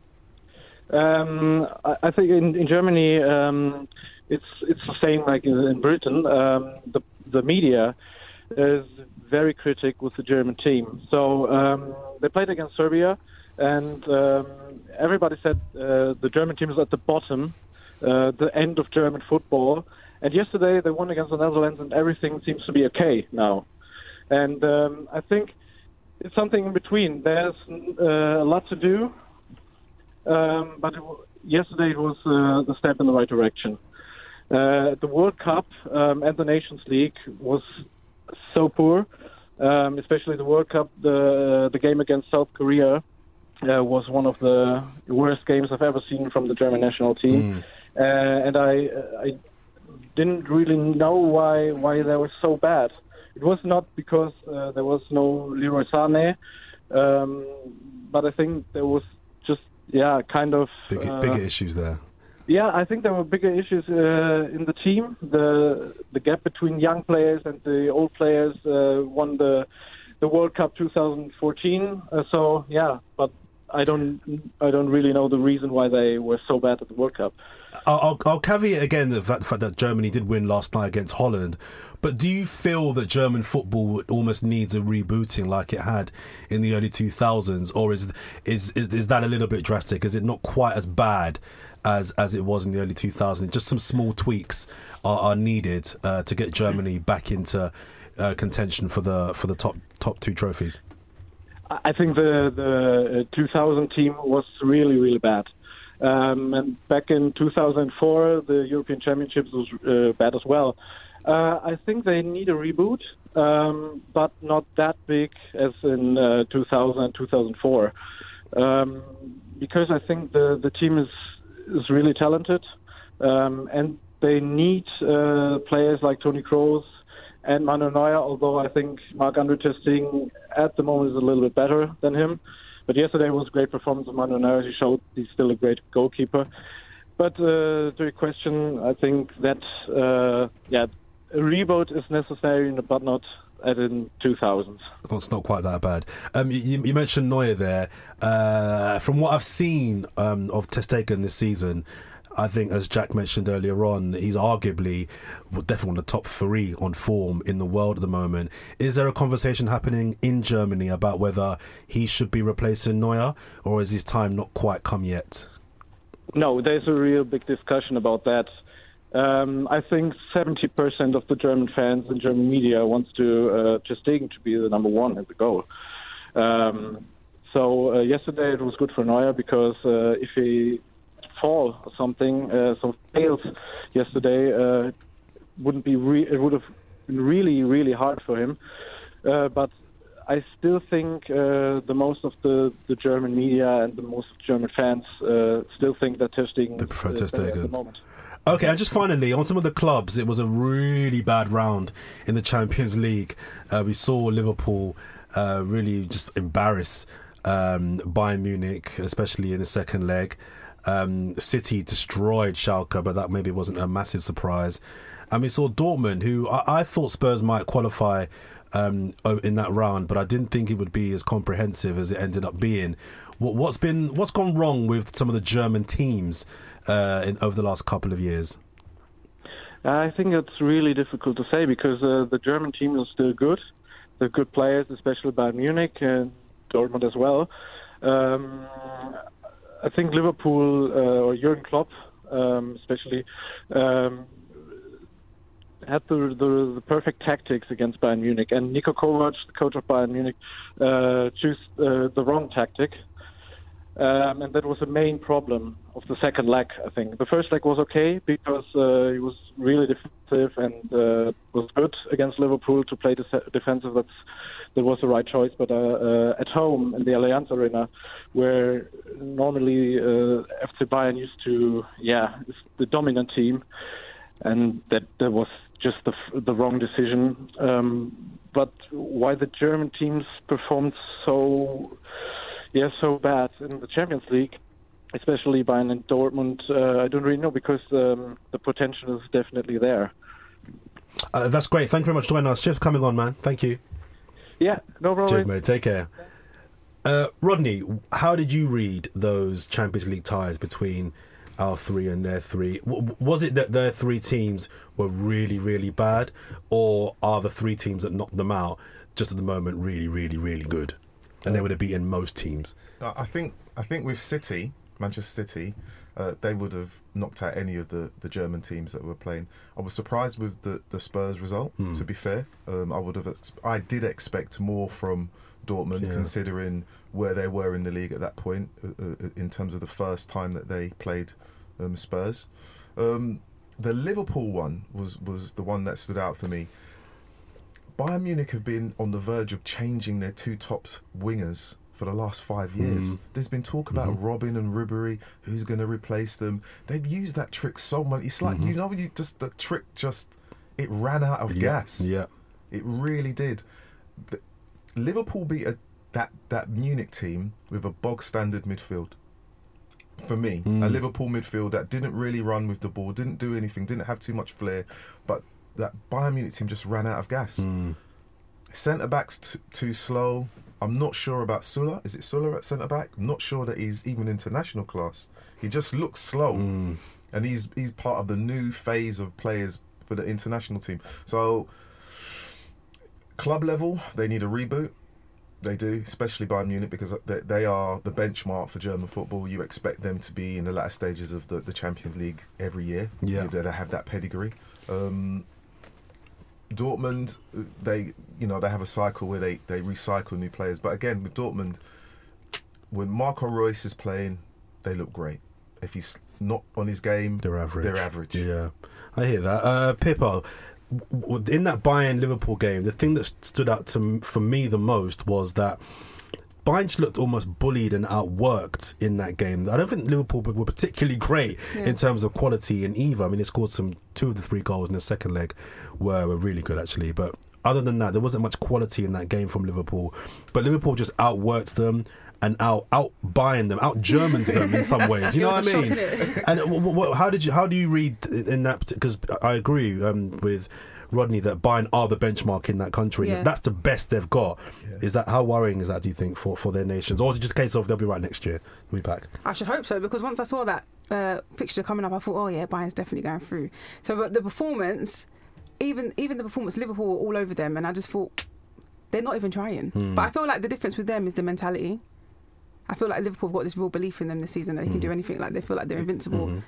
I think in Germany it's the same like in Britain. The media is very critical with the German team. So they played against Serbia, and everybody said the German team is at the bottom, the end of German football. And yesterday they won against the Netherlands, and everything seems to be okay now. And I think it's something in between. There's a lot to do, but yesterday it was the step in the right direction. The World Cup and the Nations League was so poor, especially the World Cup. The game against South Korea was one of the worst games I've ever seen from the German national team. And I didn't really know why they were so bad. It was not because there was no Leroy Sané, but I think there was just kind of bigger issues there. Yeah, I think there were bigger issues in the team. The gap between young players and the old players won the World Cup 2014. But I don't really know the reason why they were so bad at the World Cup. I'll caveat again the fact that Germany did win last night against Holland. But do you feel that German football almost needs a rebooting like it had in the early 2000s, or is that a little bit drastic? Is it not quite as bad as it was in the early 2000s? Just some small tweaks are needed to get Germany back into contention for the top two trophies. I think the 2000 team was really, really bad. And back in 2004, the European Championships was bad as well. I think they need a reboot, but not that big as in 2000 and 2004. Because I think the team is really talented, and they need players like Toni Kroos and Manuel Neuer, although I think Marc-Andre ter Stegen at the moment is a little bit better than him. But yesterday was a great performance of Manuel Neuer. He showed he's still a great goalkeeper. But to your question, I think that a reboot is necessary, but not as in 2000s. It's not quite that bad. You mentioned Neuer there. From what I've seen of ter Stegen this season, I think, as Jack mentioned earlier on, he's arguably definitely one of the top three on form in the world at the moment. Is there a conversation happening in Germany about whether he should be replacing Neuer, or is his time not quite come yet? No, there's a real big discussion about that. I think 70% of the German fans and German media wants to Ter Stegen to be the number one at the goal. So yesterday it was good for Neuer because if he fall or something, fails yesterday, it would have been really, really hard for him. But I still think the most of the German media and the most of German fans still think that Ter Stegen they prefer Ter Stegen at the moment. Okay, and just finally, on some of the clubs, it was a really bad round in the Champions League. We saw Liverpool really just embarrass Bayern Munich, especially in the second leg. City destroyed Schalke, but that maybe wasn't a massive surprise. And we saw Dortmund, who I thought Spurs might qualify in that round, but I didn't think it would be as comprehensive as it ended up being. What's gone wrong with some of the German teams over the last couple of years? I think it's really difficult to say because the German team is still good. They're good players, especially Bayern Munich and Dortmund as well. I think Liverpool or Jurgen Klopp, especially, had the perfect tactics against Bayern Munich, and Niko Kovac, the coach of Bayern Munich, chose the wrong tactic. And that was the main problem of the second leg, I think. The first leg was okay because he was really defensive and was good against Liverpool to play defensive. That was the right choice. But at home in the Allianz Arena, where normally FC Bayern used to, is the dominant team, and that was just the wrong decision. But why the German teams performed so bad in the Champions League, especially Bayern and Dortmund, I don't really know because the potential is definitely there. That's great. Thank you very much for joining us. Cheers for coming on, man. Thank you. Yeah, no problem. Cheers, mate. Take care. Rodney, how did you read those Champions League ties between our three and their three? Was it that their three teams were really, really bad, or are the three teams that knocked them out just at the moment really, really, really good? And they would have beaten most teams. I think with City, Manchester City, they would have knocked out any of the German teams that were playing. I was surprised with the Spurs result, to be fair. I did expect more from Dortmund, considering where they were in the league at that point, in terms of the first time that they played Spurs. The Liverpool one was the one that stood out for me. Bayern Munich have been on the verge of changing their two top wingers for the last 5 years. There's been talk about Robin and Ribéry, who's going to replace them. They've used that trick so much. It's like, the trick it ran out of gas. Yeah. It really did. Liverpool beat that Munich team with a bog standard midfield. For me, a Liverpool midfield that didn't really run with the ball, didn't do anything, didn't have too much flair, but that Bayern Munich team just ran out of gas. Centre-backs too slow. I'm not sure about Sulla. Is it Sulla at centre-back? I'm not sure that he's even international class. He just looks slow. And he's part of the new phase of players for the international team. So, club level, they need a reboot. They do, especially Bayern Munich, because they are the benchmark for German football. You expect them to be in the latter stages of the Champions League every year. Yeah. They have that pedigree. Dortmund, they have a cycle where they recycle new players. But again, with Dortmund, when Marco Reus is playing, they look great. If he's not on his game, they're average. Yeah, I hear that. Pippo, in that Bayern-Liverpool game, the thing that stood out for me the most was that Bayern looked almost bullied and outworked in that game. I don't think Liverpool were particularly great in terms of quality in either. I mean, they scored 2 of the 3 goals in the second leg were really good, actually. But other than that, there wasn't much quality in that game from Liverpool. But Liverpool just outworked them and out Bayern them, out Germans them in some ways. You know what I mean? And how do you read in that? Because I agree with Rodney that Bayern are the benchmark in that country. If that's the best they've got, is that, how worrying is that, do you think, for their nations? Or is it just a case of they'll be right next year? They'll be back? I should hope so, because once I saw that fixture coming up, I thought, Bayern's definitely going through. So but the performance, even the performance, Liverpool were all over them, and I just thought, they're not even trying. But I feel like the difference with them is the mentality. I feel like Liverpool have got this real belief in them this season that they can do anything. Like, they feel like they're invincible.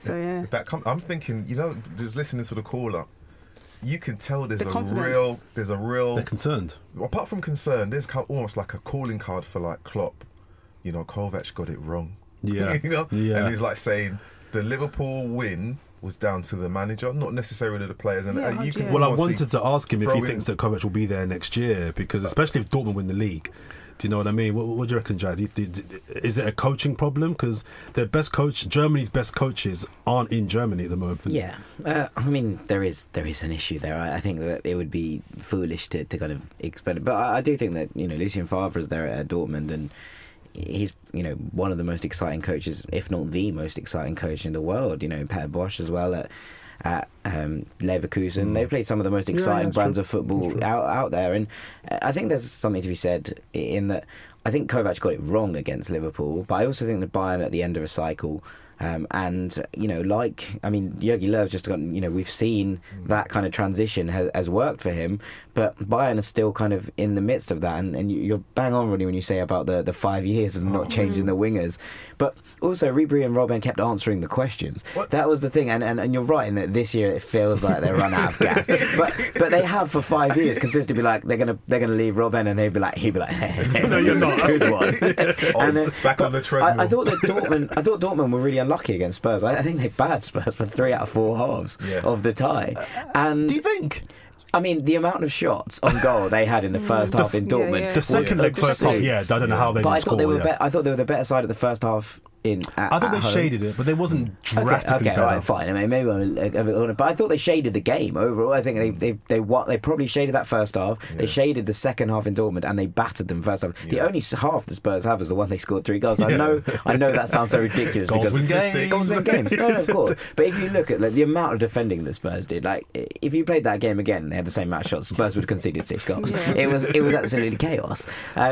So yeah, I'm thinking, just listening to the call up, you can tell there's The a confidence. real. They're concerned. Apart from concern, there's almost like a calling card for like Klopp. Kovac got it wrong. Yeah. And he's like saying the Liverpool win was down to the manager, not necessarily the players. And Yeah, you can. Well, I almost wanted to ask him if throw he in- thinks that Kovac will be there next year, because especially if Dortmund win the league. Do you know what I mean? What do you reckon, Jad? Is it a coaching problem? Because Germany's best coaches aren't in Germany at the moment. Yeah, I mean there is an issue there. I think that it would be foolish to kind of expect it, but I do think that Lucien Favre is there at Dortmund, and he's one of the most exciting coaches, if not the most exciting coach in the world. Peter Bosch as well at Leverkusen. They played some of the most exciting brands of football out there, and I think there's something to be said in that. I think Kovac got it wrong against Liverpool, but I also think that Bayern at the end of a cycle. Jogi Löw just got, we've seen that kind of transition has worked for him, but Bayern is still kind of in the midst of that, and you're bang on really when you say about the 5 years of not changing the wingers, but also Ribery and Robben kept answering the questions. What? That was the thing, and you're right in that this year it feels like they're run out of gas, but they have for 5 years consistently be like they're gonna leave Robben, and he'd be like hey, No, you're not. good one. Back on the treadmill. I thought Dortmund were really unlucky against Spurs. I think they battered Spurs for 3 out of 4 halves of the tie. And Do you think? I mean, the amount of shots on goal they had in the first half in Dortmund. The second leg, first half, obscene. I don't know how they But didn't I score. thought they were. I thought they were the better side of the first half. I thought they shaded it, but they wasn't drastically Okay, better. all right, fine. I mean, maybe I'm a bit, but I thought they shaded the game overall. I think they probably shaded that first half. They shaded the second half in Dortmund, and they battered them first half. The only half the Spurs have is the one they scored 3 goals. I know that sounds so ridiculous. Goals because win games. Goals win games. No, of course. But if you look at the amount of defending that Spurs did, if you played that game again and they had the same amount of shots, Spurs would have conceded 6 goals. Yeah. It was absolutely chaos.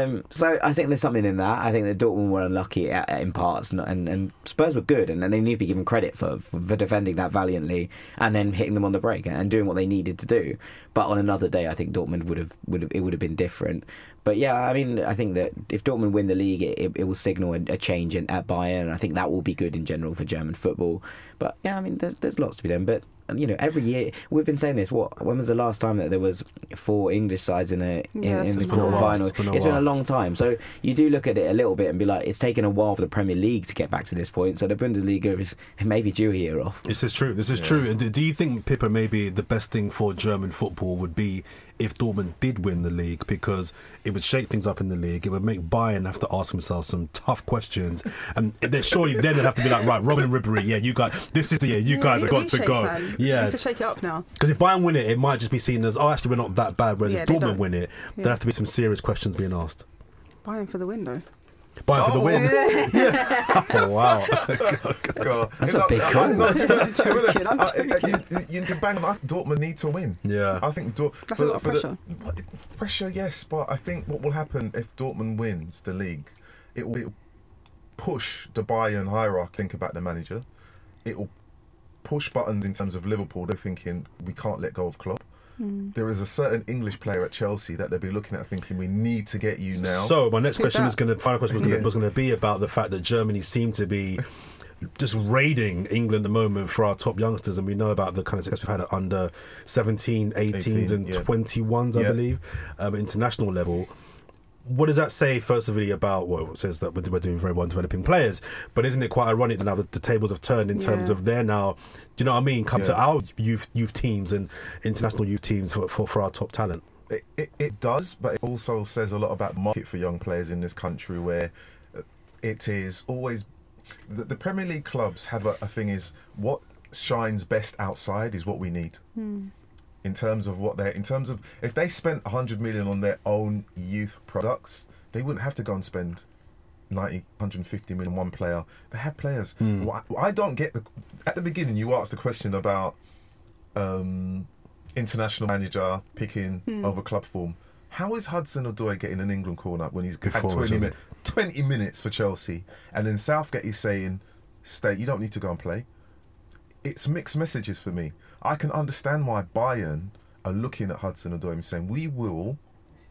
So I think there's something in that. I think that Dortmund were unlucky in parts, and Spurs were good, and they need to be given credit for defending that valiantly and then hitting them on the break and doing what they needed to do. But on another day, I think Dortmund would have been different. But yeah, I mean, I think that if Dortmund win the league, it will signal a change at Bayern, and I think that will be good in general for German football. But yeah, I mean, there's lots to be done. But every year we've been saying this. When was the last time that there was 4 English sides in the quarterfinals? It's been a long time. So you do look at it a little bit and be like, it's taken a while for the Premier League to get back to this point. So the Bundesliga is maybe due a year off. This is true. And do you think, Pippa, maybe the best thing for German football would be if Dortmund did win the league, because it would shake things up in the league? It would make Bayern have to ask themselves some tough questions, and then surely then they'd have to be like, right, Robben and Ribery, you guys, this is the year you guys have got to go. Yeah, to shake it up now. Because if Bayern win it, it might just be seen as, actually we're not that bad. Whereas if Dortmund win it, there'd have to be some serious questions being asked. Bayern for the win, though. Bayern for the win. Yeah. Oh, wow. God. That's a big call. You can bang on. Dortmund need to win. Yeah. I think That's a lot of pressure. Pressure, yes, but I think what will happen if Dortmund wins the league, it will push the Bayern hierarchy. Think about the manager. It will push buttons in terms of Liverpool. They're thinking we can't let go of Klopp. There is a certain English player at Chelsea that they'll be looking at thinking we need to get you now. So my next question was going to be about the fact that Germany seem to be just raiding England at the moment for our top youngsters, and we know about the kind of success we've had at under 17, 18s and 21s, I believe, international level. What does that say, first of all, about, it says that we're doing very well in developing players, but isn't it quite ironic that now the tables have turned in terms of they're now, do you know what I mean, come to our youth teams and international youth teams for our top talent? It does, but it also says a lot about the market for young players in this country, where it is always... The Premier League clubs have a thing is, what shines best outside is what we need. In terms of if they spent 100 million on their own youth products, they wouldn't have to go and spend 90, 150 million on one player. They have players. I don't get at the beginning you asked the question about international manager picking over club form. How is Hudson-Odoi getting an England corner when he's had 20 minutes for Chelsea, and then Southgate is saying, "Stay, you don't need to go and play." It's mixed messages for me. I can understand why Bayern are looking at Hudson-Odoi and saying, we will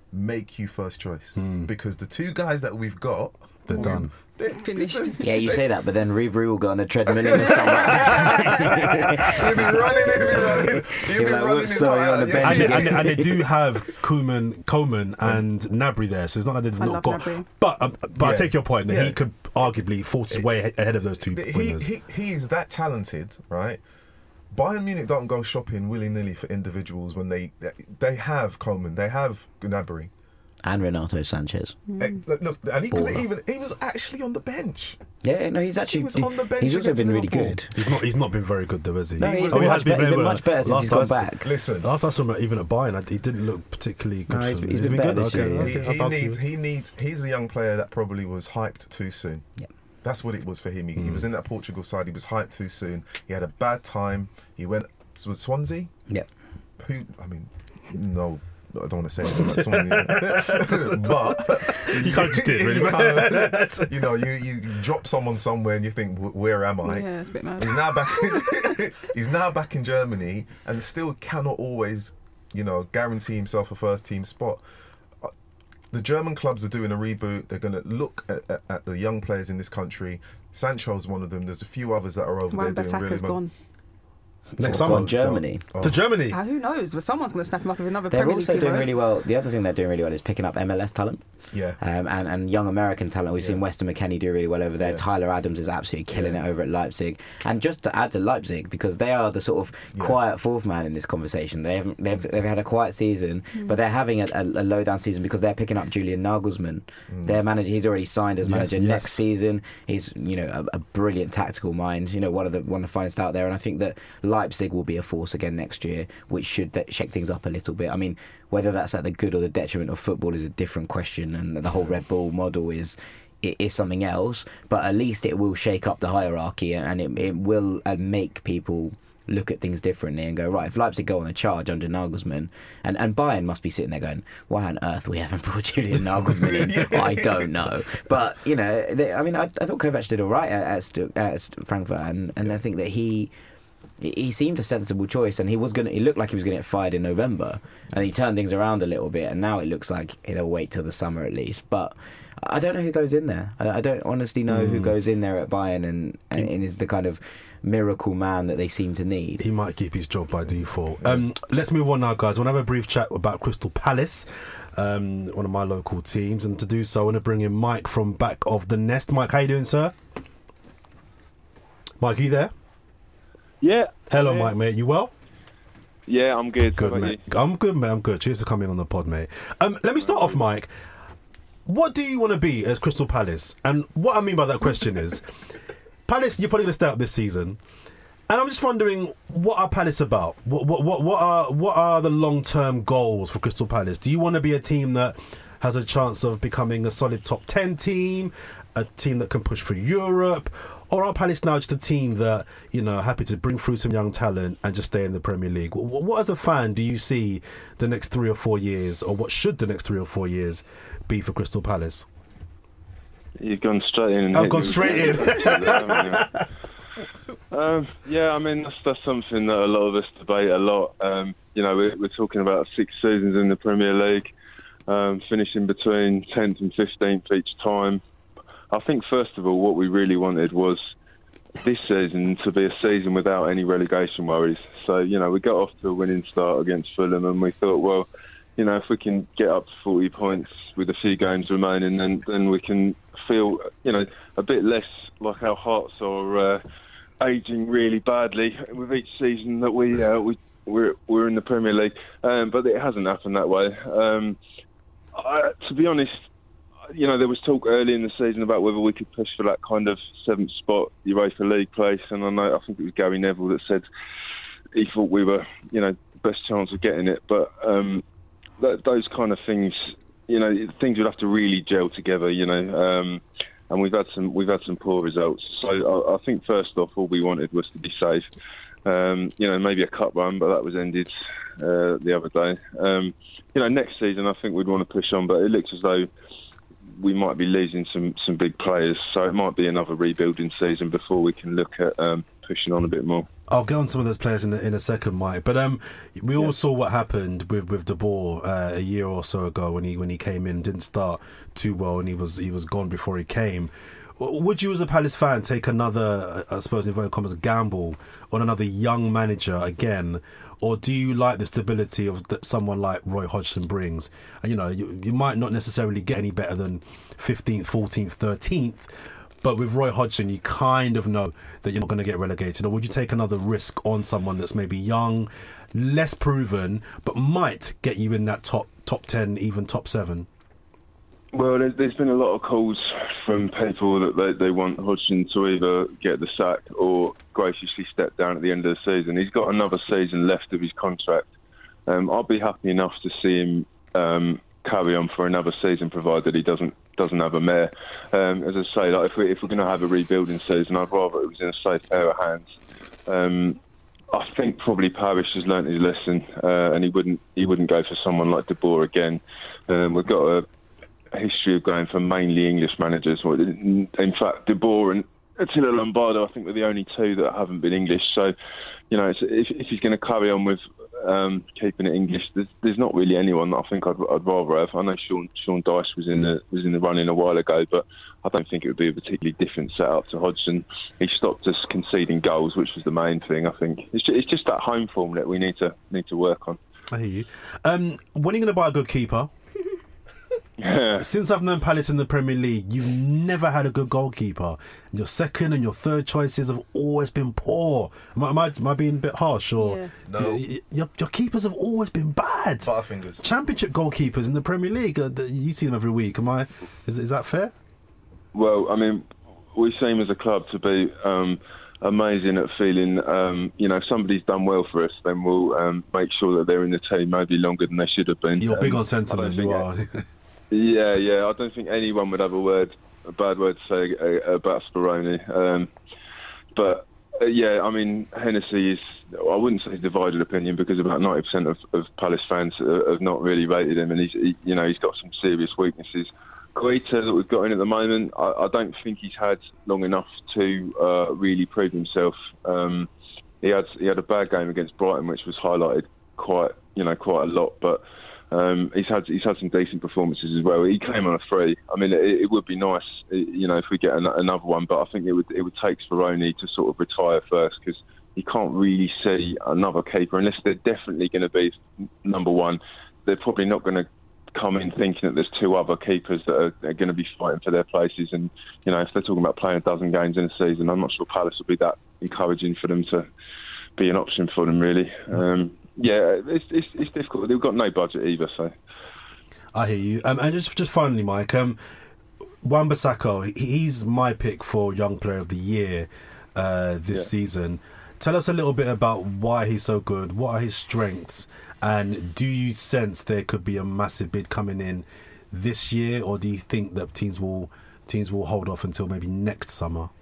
make you first choice because the two guys that we've got, they're done. They're Finished. Yeah, you say that, but then Ribery will go on the treadmill in the summer. He'll be running. He'll be like, running. whoops, sorry, on the bench. And they do have Coman and Gnabry there, so it's not that they've not got. Gnabry. But I take your point that he could arguably force his way ahead of those two winners. He is that talented, right? Bayern Munich don't go shopping willy-nilly for individuals when they have Coman, they have Gnabry. And Renato Sanchez. Look, and he was actually on the bench. Yeah, no, he's on the bench. He's also been really Liverpool. good. He's not been very good though, has he? No, he's been much better since he's gone back. Listen, last I saw him even at Bayern, he didn't look particularly good. No, for he's him. been better this year. He's a young player that probably was hyped too soon. Yeah. That's what it was for him. He was in that Portugal side. He was hyped too soon. He had a bad time. He went with Swansea. Yeah. No. I don't want to say anything about Swansea, but you can't just do it, really. You drop someone somewhere and you think, where am I? Yeah, it's a bit mad. He's now back in Germany and still cannot always, guarantee himself a first team spot. The German clubs are doing a reboot. They're going to look at the young players in this country. Sancho's one of them. There's a few others that are over there doing really well. Gone. Next summer, Germany. To Germany. Who knows? But someone's going to snap him up with another They're Premier League also team, doing right? really well. The other thing they're doing really well is picking up MLS talent. Yeah. And young American talent. We've seen Weston McKennie do really well over there. Yeah. Tyler Adams is absolutely killing it over at Leipzig. And just to add to Leipzig, because they are the sort of quiet fourth man in this conversation. They've had a quiet season, but they're having a low down season because they're picking up Julian Nagelsmann. Their manager, he's already signed as manager next season. He's a brilliant tactical mind. One of the finest out there. And I think that Leipzig will be a force again next year, which should shake things up a little bit. I mean, whether that's at the good or the detriment of football is a different question, and the whole Red Bull model is something else, but at least it will shake up the hierarchy, and it will make people look at things differently and go, right, if Leipzig go on a charge under Nagelsmann, and Bayern must be sitting there going, why on earth we haven't brought Julian Nagelsmann in? I don't know. But, I thought Kovac did all right at Frankfurt, and I think that he seemed a sensible choice, and he looked like he was going to get fired in November, and he turned things around a little bit, and now it looks like he'll wait till the summer at least. But I don't know who goes in there. I don't honestly know who goes in there at Bayern and is the kind of miracle man that they seem to need. He might keep his job by default. Let's move on now, guys. We'll have a brief chat about Crystal Palace, one of my local teams, and to do so I want to bring in Mike from Back of the Nest. Mike, how you doing, sir? Mike, are you there? Yeah. Hello, Mike, mate. You well? Yeah, I'm good. Good, mate. I'm good, mate. I'm good. Cheers for coming on the pod, mate. Let me start off, Mike. What do you want to be as Crystal Palace? And what I mean by that question is, Palace, you're probably going to stay up this season, and I'm just wondering, what are Palace about? What are the long-term goals for Crystal Palace? Do you want to be a team that has a chance of becoming a solid top 10 team, a team that can push for Europe? Or are Palace now just a team that, happy to bring through some young talent and just stay in the Premier League? What as a fan do you see the next 3 or 4 years, or what should the next 3 or 4 years be for Crystal Palace? You've gone straight in. I've gone straight in. Yeah, I mean, that's something that a lot of us debate a lot. We're talking about 6 seasons in the Premier League, finishing between 10th and 15th each time. I think, first of all, what we really wanted was this season to be a season without any relegation worries. So, we got off to a winning start against Fulham, and we thought, well, if we can get up to 40 points with a few games remaining, then we can feel, a bit less like our hearts are ageing really badly with each season that we're in the Premier League. But it hasn't happened that way. To be honest, there was talk early in the season about whether we could push for that kind of 7th spot, Europa League place, and I think it was Gary Neville that said he thought we were, the best chance of getting it. But those kind of things, things would have to really gel together, and we've had some poor results. So I think first off, all we wanted was to be safe. Maybe a cup run, but that was ended the other day. Next season I think we'd want to push on, but it looks as though we might be losing some big players, so it might be another rebuilding season before we can look at pushing on a bit more. I'll get on some of those players in a second, Mike. But we all saw what happened with De Boer a year or so ago when he came in, didn't start too well, and he was gone before he came. Would you, as a Palace fan, take another, I suppose, in inverted commas, gamble on another young manager again? Or do you like the stability of that someone like Roy Hodgson brings? And, you might not necessarily get any better than 15th, 14th, 13th, but with Roy Hodgson, you kind of know that you're not going to get relegated. Or would you take another risk on someone that's maybe young, less proven, but might get you in that top 10, even top 7? Well, there's been a lot of calls from people that they want Hodgson to either get the sack or graciously step down at the end of the season. He's got another season left of his contract. I'll be happy enough to see him carry on for another season, provided he doesn't have a mare. As I say, like if we're going to have a rebuilding season, I'd rather it was in a safe pair of hands. I think probably Parish has learnt his lesson, and he wouldn't go for someone like De Boer again. We've got a history of going for mainly English managers. In fact, De Boer and Attila Lombardo, I think, were the only two that haven't been English. So, if he's going to carry on with keeping it English, there's not really anyone that I think I'd rather have. I know Sean Dyche was in the running a while ago, but I don't think it would be a particularly different setup to Hodgson. He stopped us conceding goals, which was the main thing. I think it's just that home form that we need to work on. I hear you. When are you going to buy a good keeper? Since I've known Palace in the Premier League, you've never had a good goalkeeper. And your second and your third choices have always been poor. Am I being a bit harsh? Or No. Your keepers have always been bad. Butterfingers. Championship goalkeepers in the Premier League, you see them every week. Is that fair? Well, I mean, we seem as a club to be amazing at feeling, if somebody's done well for us, then we'll make sure that they're in the team maybe longer than they should have been. You're big on sentiment, you are. Yeah. I don't think anyone would have a bad word to say about Speroni. I mean, Hennessy is, I wouldn't say divided opinion, because about 90% of Palace fans have not really rated him, and he's got some serious weaknesses. Guaita that we've got in at the moment, I don't think he's had long enough to really prove himself. He had a bad game against Brighton, which was highlighted quite a lot, but he's had some decent performances as well. He came on a free. I mean, it would be nice, if we get another one, but I think it would take Speroni to sort of retire first, because you can't really see another keeper unless they're definitely going to be number one. They're probably not going to come in thinking that there's two other keepers that are going to be fighting for their places. And if they're talking about playing a dozen games in a season, I'm not sure Palace will be that encouraging for them to be an option for them, really. It's difficult. They've got no budget either, so. I hear you. And just finally, Mike, Wan-Bissaka, he's my pick for Young Player of the Year this season. Tell us a little bit about why he's so good. What are his strengths? And do you sense there could be a massive bid coming in this year, or do you think that teams will hold off until maybe next summer?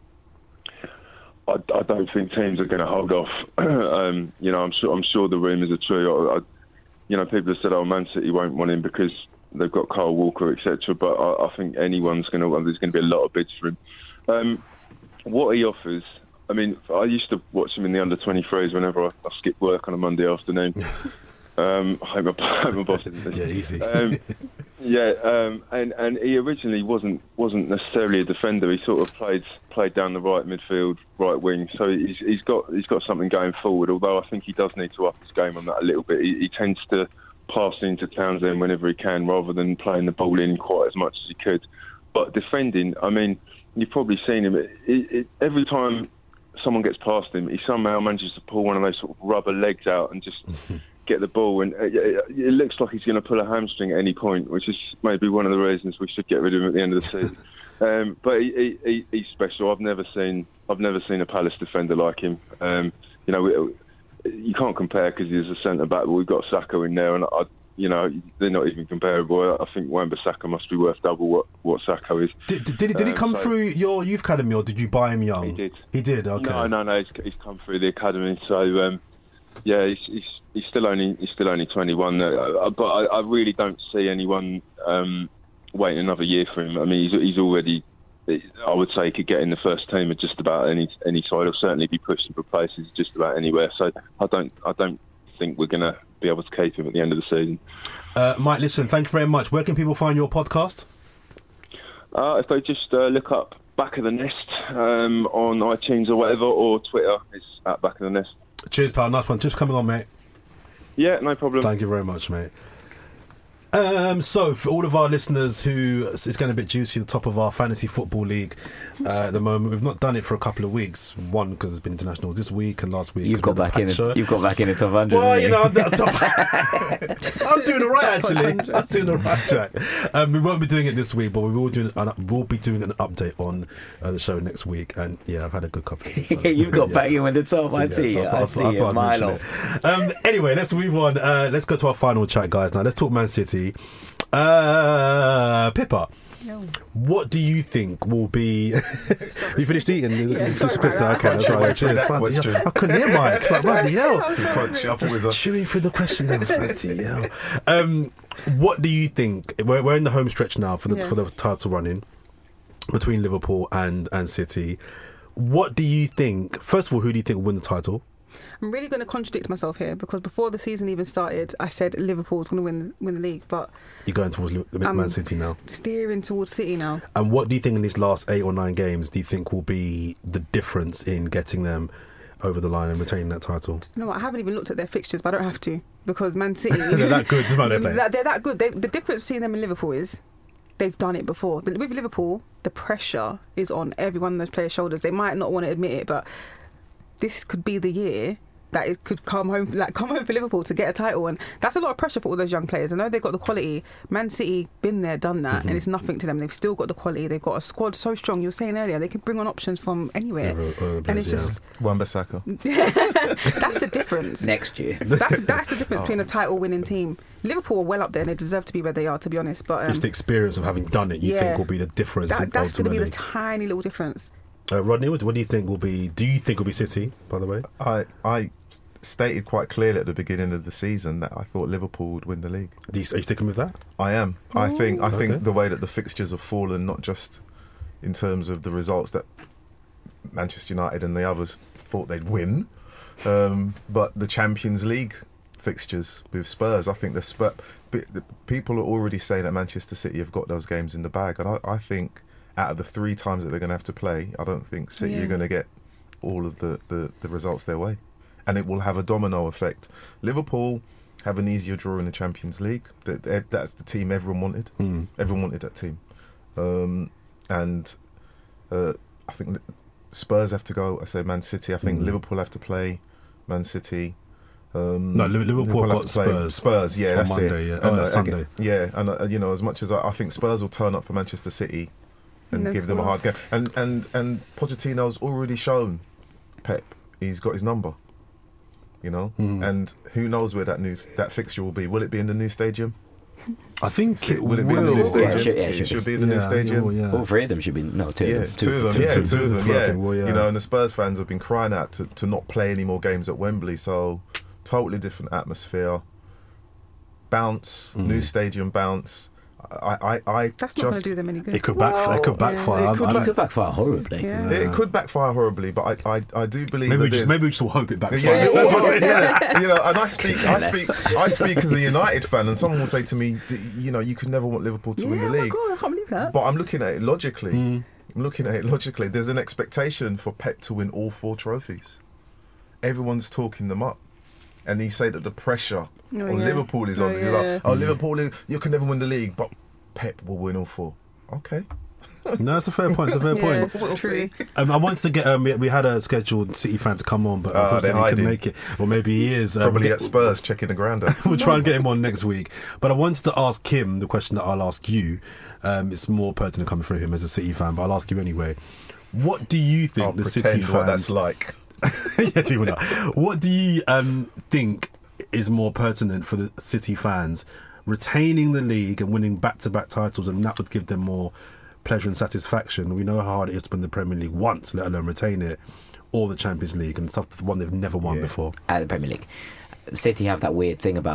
I don't think teams are going to hold off. I'm sure the rumours are true. People have said, Man City won't want him because they've got Kyle Walker, etc. But I think there's going to be a lot of bids for him. What he offers. I mean, I used to watch him in the under-23s whenever I skipped work on a Monday afternoon. I hope my boss didn't. Yeah, easy. And he originally wasn't necessarily a defender. He sort of played down the right midfield, right wing. So he's got something going forward. Although I think he does need to up his game on that a little bit. He tends to pass into Townsend whenever he can, rather than playing the ball in quite as much as he could. But defending, I mean, you've probably seen him. Every time someone gets past him, he somehow manages to pull one of those sort of rubber legs out and just get the ball, and it looks like he's going to pull a hamstring at any point, which is maybe one of the reasons we should get rid of him at the end of the season. But he's special. I've never seen a Palace defender like him. You can't compare because he's a centre back, but we've got Saka in there, and they're not even comparable. I think Wan-Bissaka must be worth double what Saka is. Did he come through your youth academy, or did you buy him young? He did. He did. Okay. No. He's come through the academy. So he's still only 21. But I really don't see anyone waiting another year for him. I mean, he's already I would say he could get in the first team of just about any side. He'll certainly be pushing for places just about anywhere. So I don't think we're going to be able to keep him at the end of the season. Mike, listen, thank you very much. Where can people find your podcast? If they just look up Back of the Nest on iTunes or whatever, or Twitter, it's at Back of the Nest. Cheers, pal. Nice one. Just coming on, mate. Yeah, no problem. Thank you very much, mate. So, for all of our listeners who it's getting a bit juicy, the top of our fantasy football league at the moment, we've not done it for a couple of weeks. One, because it's been internationals this week, and last week you've got back in the top 100. Well, you know, I'm doing all right, actually. I'm doing all right, Jack. We won't be doing it this week, but we'll be doing an update on the show next week. And yeah, I've had a good couple of weeks. You've got back in with the top. I see it. Milo. Anyway, let's move on. Let's go to our final chat, guys. Now, let's talk Man City. Pippa, what do you think will be? You finished eating? Yeah, okay, that's right. Cheers. I couldn't hear Mike. It's like, bloody hell. Chewing through the question now. Bloody hell. What do you think? We're in the home stretch now for the title running between Liverpool and City. What do you think? First of all, who do you think will win the title? I'm really going to contradict myself here, because before the season even started, I said Liverpool's going to win the league, but you're going towards Man City now. Steering towards City now. And what do you think in these last 8 or 9 games do you think will be the difference in getting them over the line and retaining that title? You know what? I haven't even looked at their fixtures, but I don't have to, because Man City they're that good. They're that good. The difference between them and Liverpool is they've done it before. With Liverpool, the pressure is on every one of those players' shoulders. They might not want to admit it, but this could be the year that it could come home for Liverpool to get a title, and that's a lot of pressure for all those young players. I know they've got the quality. Man City, been there, done that, and it's nothing to them. They've still got the quality. They've got a squad so strong. You were saying earlier, they can bring on options from anywhere, and it's just Wan-Bissaka. That's the difference. Next year, that's the difference between a title-winning team. Liverpool are well up there, and they deserve to be where they are, to be honest. But it's the experience of having done it. You think will be the difference? That's going to be the tiny little difference. Rodney, what do you think will be? Do you think will be City? By the way, I stated quite clearly at the beginning of the season that I thought Liverpool would win the league. Are you sticking with that? I am. I think the way that the fixtures have fallen, not just in terms of the results that Manchester United and the others thought they'd win, but the Champions League fixtures with Spurs. I think the people are already saying that Manchester City have got those games in the bag, and I think out of the 3 times that they're going to have to play, I don't think City are going to get all of the results their way. And it will have a domino effect. Liverpool have an easier draw in the Champions League. That's the team everyone wanted. Everyone wanted that team. I think Spurs have to go. I say Man City. I think Liverpool have to play Man City. No, Liverpool have to play Spurs, yeah, that's Monday, it. And Sunday. Yeah, and as much as I think Spurs will turn up for Manchester City and give them a hard game. And Pochettino's already shown Pep he's got his number. And who knows where that fixture will be? Will it be in the new stadium? I think it will. It be in the new stadium? It should be in the new stadium. All 3 of them should be. No, 2 of them. Two of them. And the Spurs fans have been crying out to not play any more games at Wembley. So totally different atmosphere. Bounce, new stadium bounce. That's not going to do them any good. It could backfire. It could backfire horribly. Yeah. It could backfire horribly, but I do believe maybe we just all hope it backfires. And I speak as a United fan, and someone will say to me, you could never want Liverpool to win the league. Oh my God, I can't believe that. But I'm looking at it logically. There's an expectation for Pep to win all 4 trophies. Everyone's talking them up. And you say that the pressure on Liverpool is on. You're like, Liverpool, you can never win the league, but Pep will win all 4. Okay. No, that's a fair point. We'll see. I wanted to get. We had a scheduled City fan to come on, but unfortunately he couldn't make it. Or maybe he is. Probably at Spurs checking the ground. We'll try and get him on next week. But I wanted to ask Kim the question that I'll ask you. It's more pertinent coming through him as a City fan, but I'll ask you anyway. What do you think the City fans? What that's like. What do you think is more pertinent for the City fans? Retaining the league and winning back-to-back titles, and that would give them more pleasure and satisfaction. We know how hard it is to win the Premier League once, let alone retain it, or the Champions League, and stuff, one they've never won before. At the Premier League, City have that weird thing about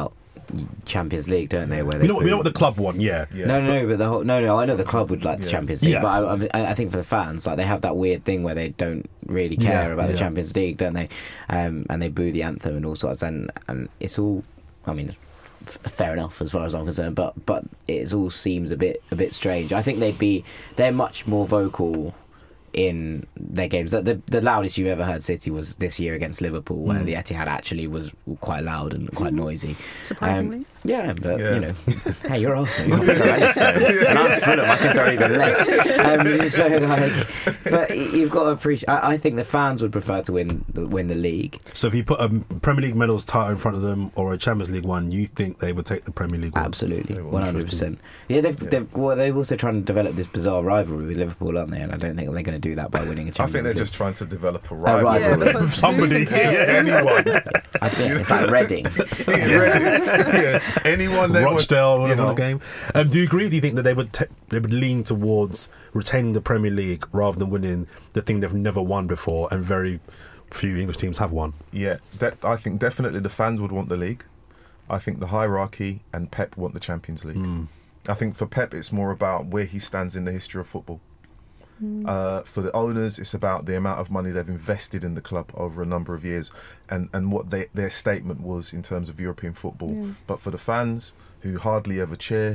Champions League, don't they? Where we know what the club won. Yeah. No, but I know the club would like the Champions League, Yeah. but I think for the fans, like they have that weird thing where they don't really care about the Champions League, don't they? And they boo the anthem and all sorts, and it's all, I mean, fair enough as far as I'm concerned, but it all seems a bit strange. I think they're much more vocal in their games. The loudest you've ever heard City was this year against Liverpool, where the Etihad actually was quite loud and quite noisy. Surprisingly. But you know, hey, you're Arsenal, you can throw any stones, and I'm Fulham, I can throw even less. So like, but you've got to appreciate. I think the fans would prefer to win the league. So if you put a Premier League medals title in front of them or a Champions League one, you think they would take the Premier League one? Absolutely, 100%. Yeah, they've also trying to develop this bizarre rivalry with Liverpool, aren't they? And I don't think they're going to do that by winning a Champions League. I think they're just trying to develop a rivalry. Yeah, With somebody, anyone. I think it's like Reading. Anyone they Rochdale, would, whatever game. Do you agree? Do you think that they would lean towards retaining the Premier League rather than winning the thing they've never won before, and very few English teams have won? Yeah, I think definitely the fans would want the league. I think the hierarchy and Pep want the Champions League. I think for Pep it's more about where he stands in the history of football. For the owners, it's about the amount of money they've invested in the club over a number of years, and what their statement was in terms of European football. But for the fans, who hardly ever cheer,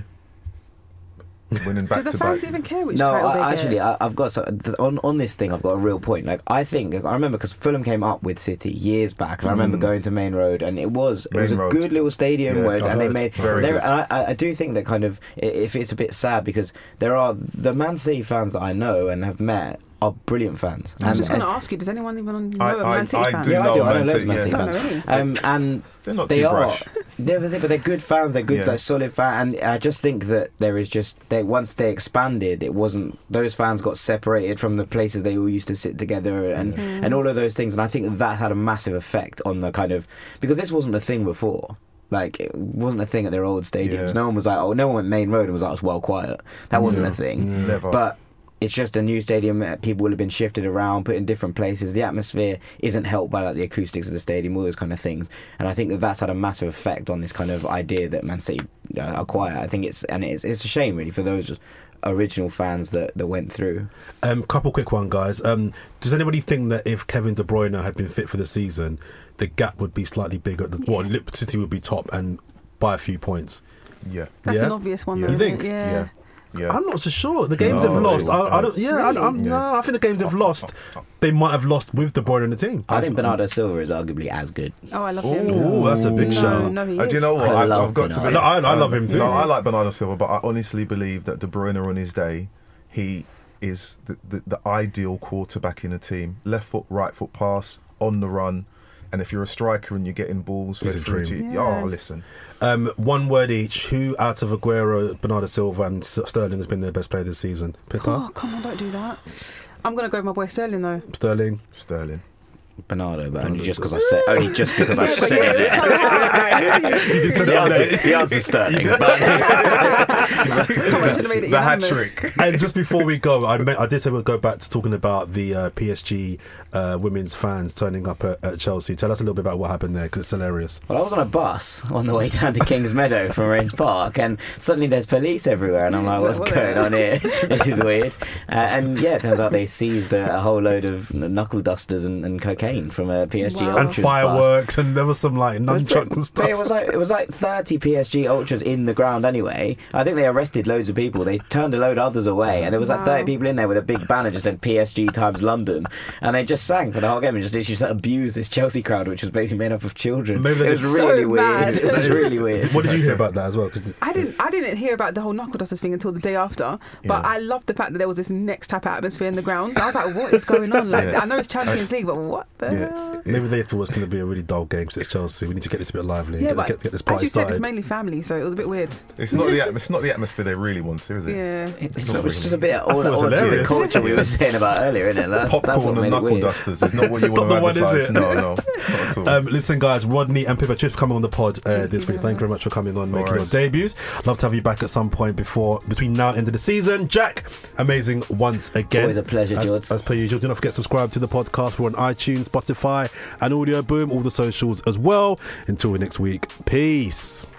winning back to back. Do the fans even care which title they get? I've got on this thing. I've got a real point. Like I remember because Fulham came up with City years back, and I remember going to Main Road, and it was a good little stadium and they made. I do think that kind of if it's a bit sad because there are the Man City fans that I know and have met are brilliant fans. I was just going to ask you, does anyone even know a Man City fan? I do know Man City fans. And they're not too brash. But they're good fans. They're good, like solid fans. And I just think that there is once they expanded, it wasn't those fans got separated from the places they all used to sit together and all of those things. And I think that had a massive effect on the kind of because this wasn't a thing before. Like it wasn't a thing at their old stadiums. No one was like, no one went Main Road and was like, it's well quiet. That wasn't a thing. Never. But it's just a new stadium. People will have been shifted around, put in different places. The atmosphere isn't helped by like the acoustics of the stadium, all those kind of things. And I think that's had a massive effect on this kind of idea that Man City are quiet. I think it's a shame really for those original fans that went through. Couple quick one, guys. Does anybody think that if Kevin De Bruyne had been fit for the season, the gap would be slightly bigger? City would be top and by a few points. Yeah, that's an obvious one. Though, you think? Yeah. I'm not so sure. The games they've lost. I don't. Yeah, really? No. I think the games they've lost, they might have lost with De Bruyne in the team. I think Bernardo Silva is arguably as good. Oh, I love him. Oh, that's a big shout. No, he do you know what? I've got to be. I love him too. No, I like Bernardo Silva, but I honestly believe that De Bruyne on his day, he is the ideal quarterback in a team. Left foot, right foot pass on the run. And if you're a striker and you're getting balls fed through to you, listen. One word each. Who out of Aguero, Bernardo Silva and Sterling has been their best player this season? Oh, come on, don't do that. I'm going to go with my boy Sterling, though. Sterling. Bernardo, but only just because I said it. The answer's Sterling. The hat trick. And just before we go, I did say we'll go back to talking about the PSG women's fans turning up at Chelsea. Tell us a little bit about what happened there, because it's hilarious. Well, I was on a bus on the way down to Kings Meadow from Rains Park, and suddenly there's police everywhere, and I'm like, what's going on here? This is weird. And it turns out they seized a whole load of knuckle dusters and cocaine from a PSG Ultras and fireworks, bus. And there was some like nunchucks and stuff. It was like 30 PSG Ultras in the ground anyway. I think they arrested loads of people. They turned a load of others away, and there was like 30 people in there with a big banner just said PSG times London, and they just sang for the whole game and just abused this Chelsea crowd, which was basically made up of children. It was really weird. It was really weird. What did you hear about that as well? I didn't hear about the whole knuckle dusters thing until the day after, but I loved the fact that there was this next type of atmosphere in the ground. I was like, what is going on? Like, I know it's Champions League, but what the hell? Maybe they thought it was going to be a really dull game because it's Chelsea. We need to get this a bit lively. Yeah, get this party as you started. said, it's mainly family, so it was a bit weird. It's not the atmosphere they really want to, is it? Yeah. It's just a bit all the culture we were saying about earlier, isn't it? That's popcorn and knuckle dusters is not what you want to advertise. No, not at all. Listen, guys, Rodney and Pippa, cheers for coming on the pod this week. Thank you very much for coming on, making your debuts. Love to have you back at some point between now and end of the season. Jack, amazing once again. Always a pleasure, George. As per usual, do not forget to subscribe to the podcast. We're on iTunes, Spotify, and Audio Boom, all the socials as well. Until next week, peace.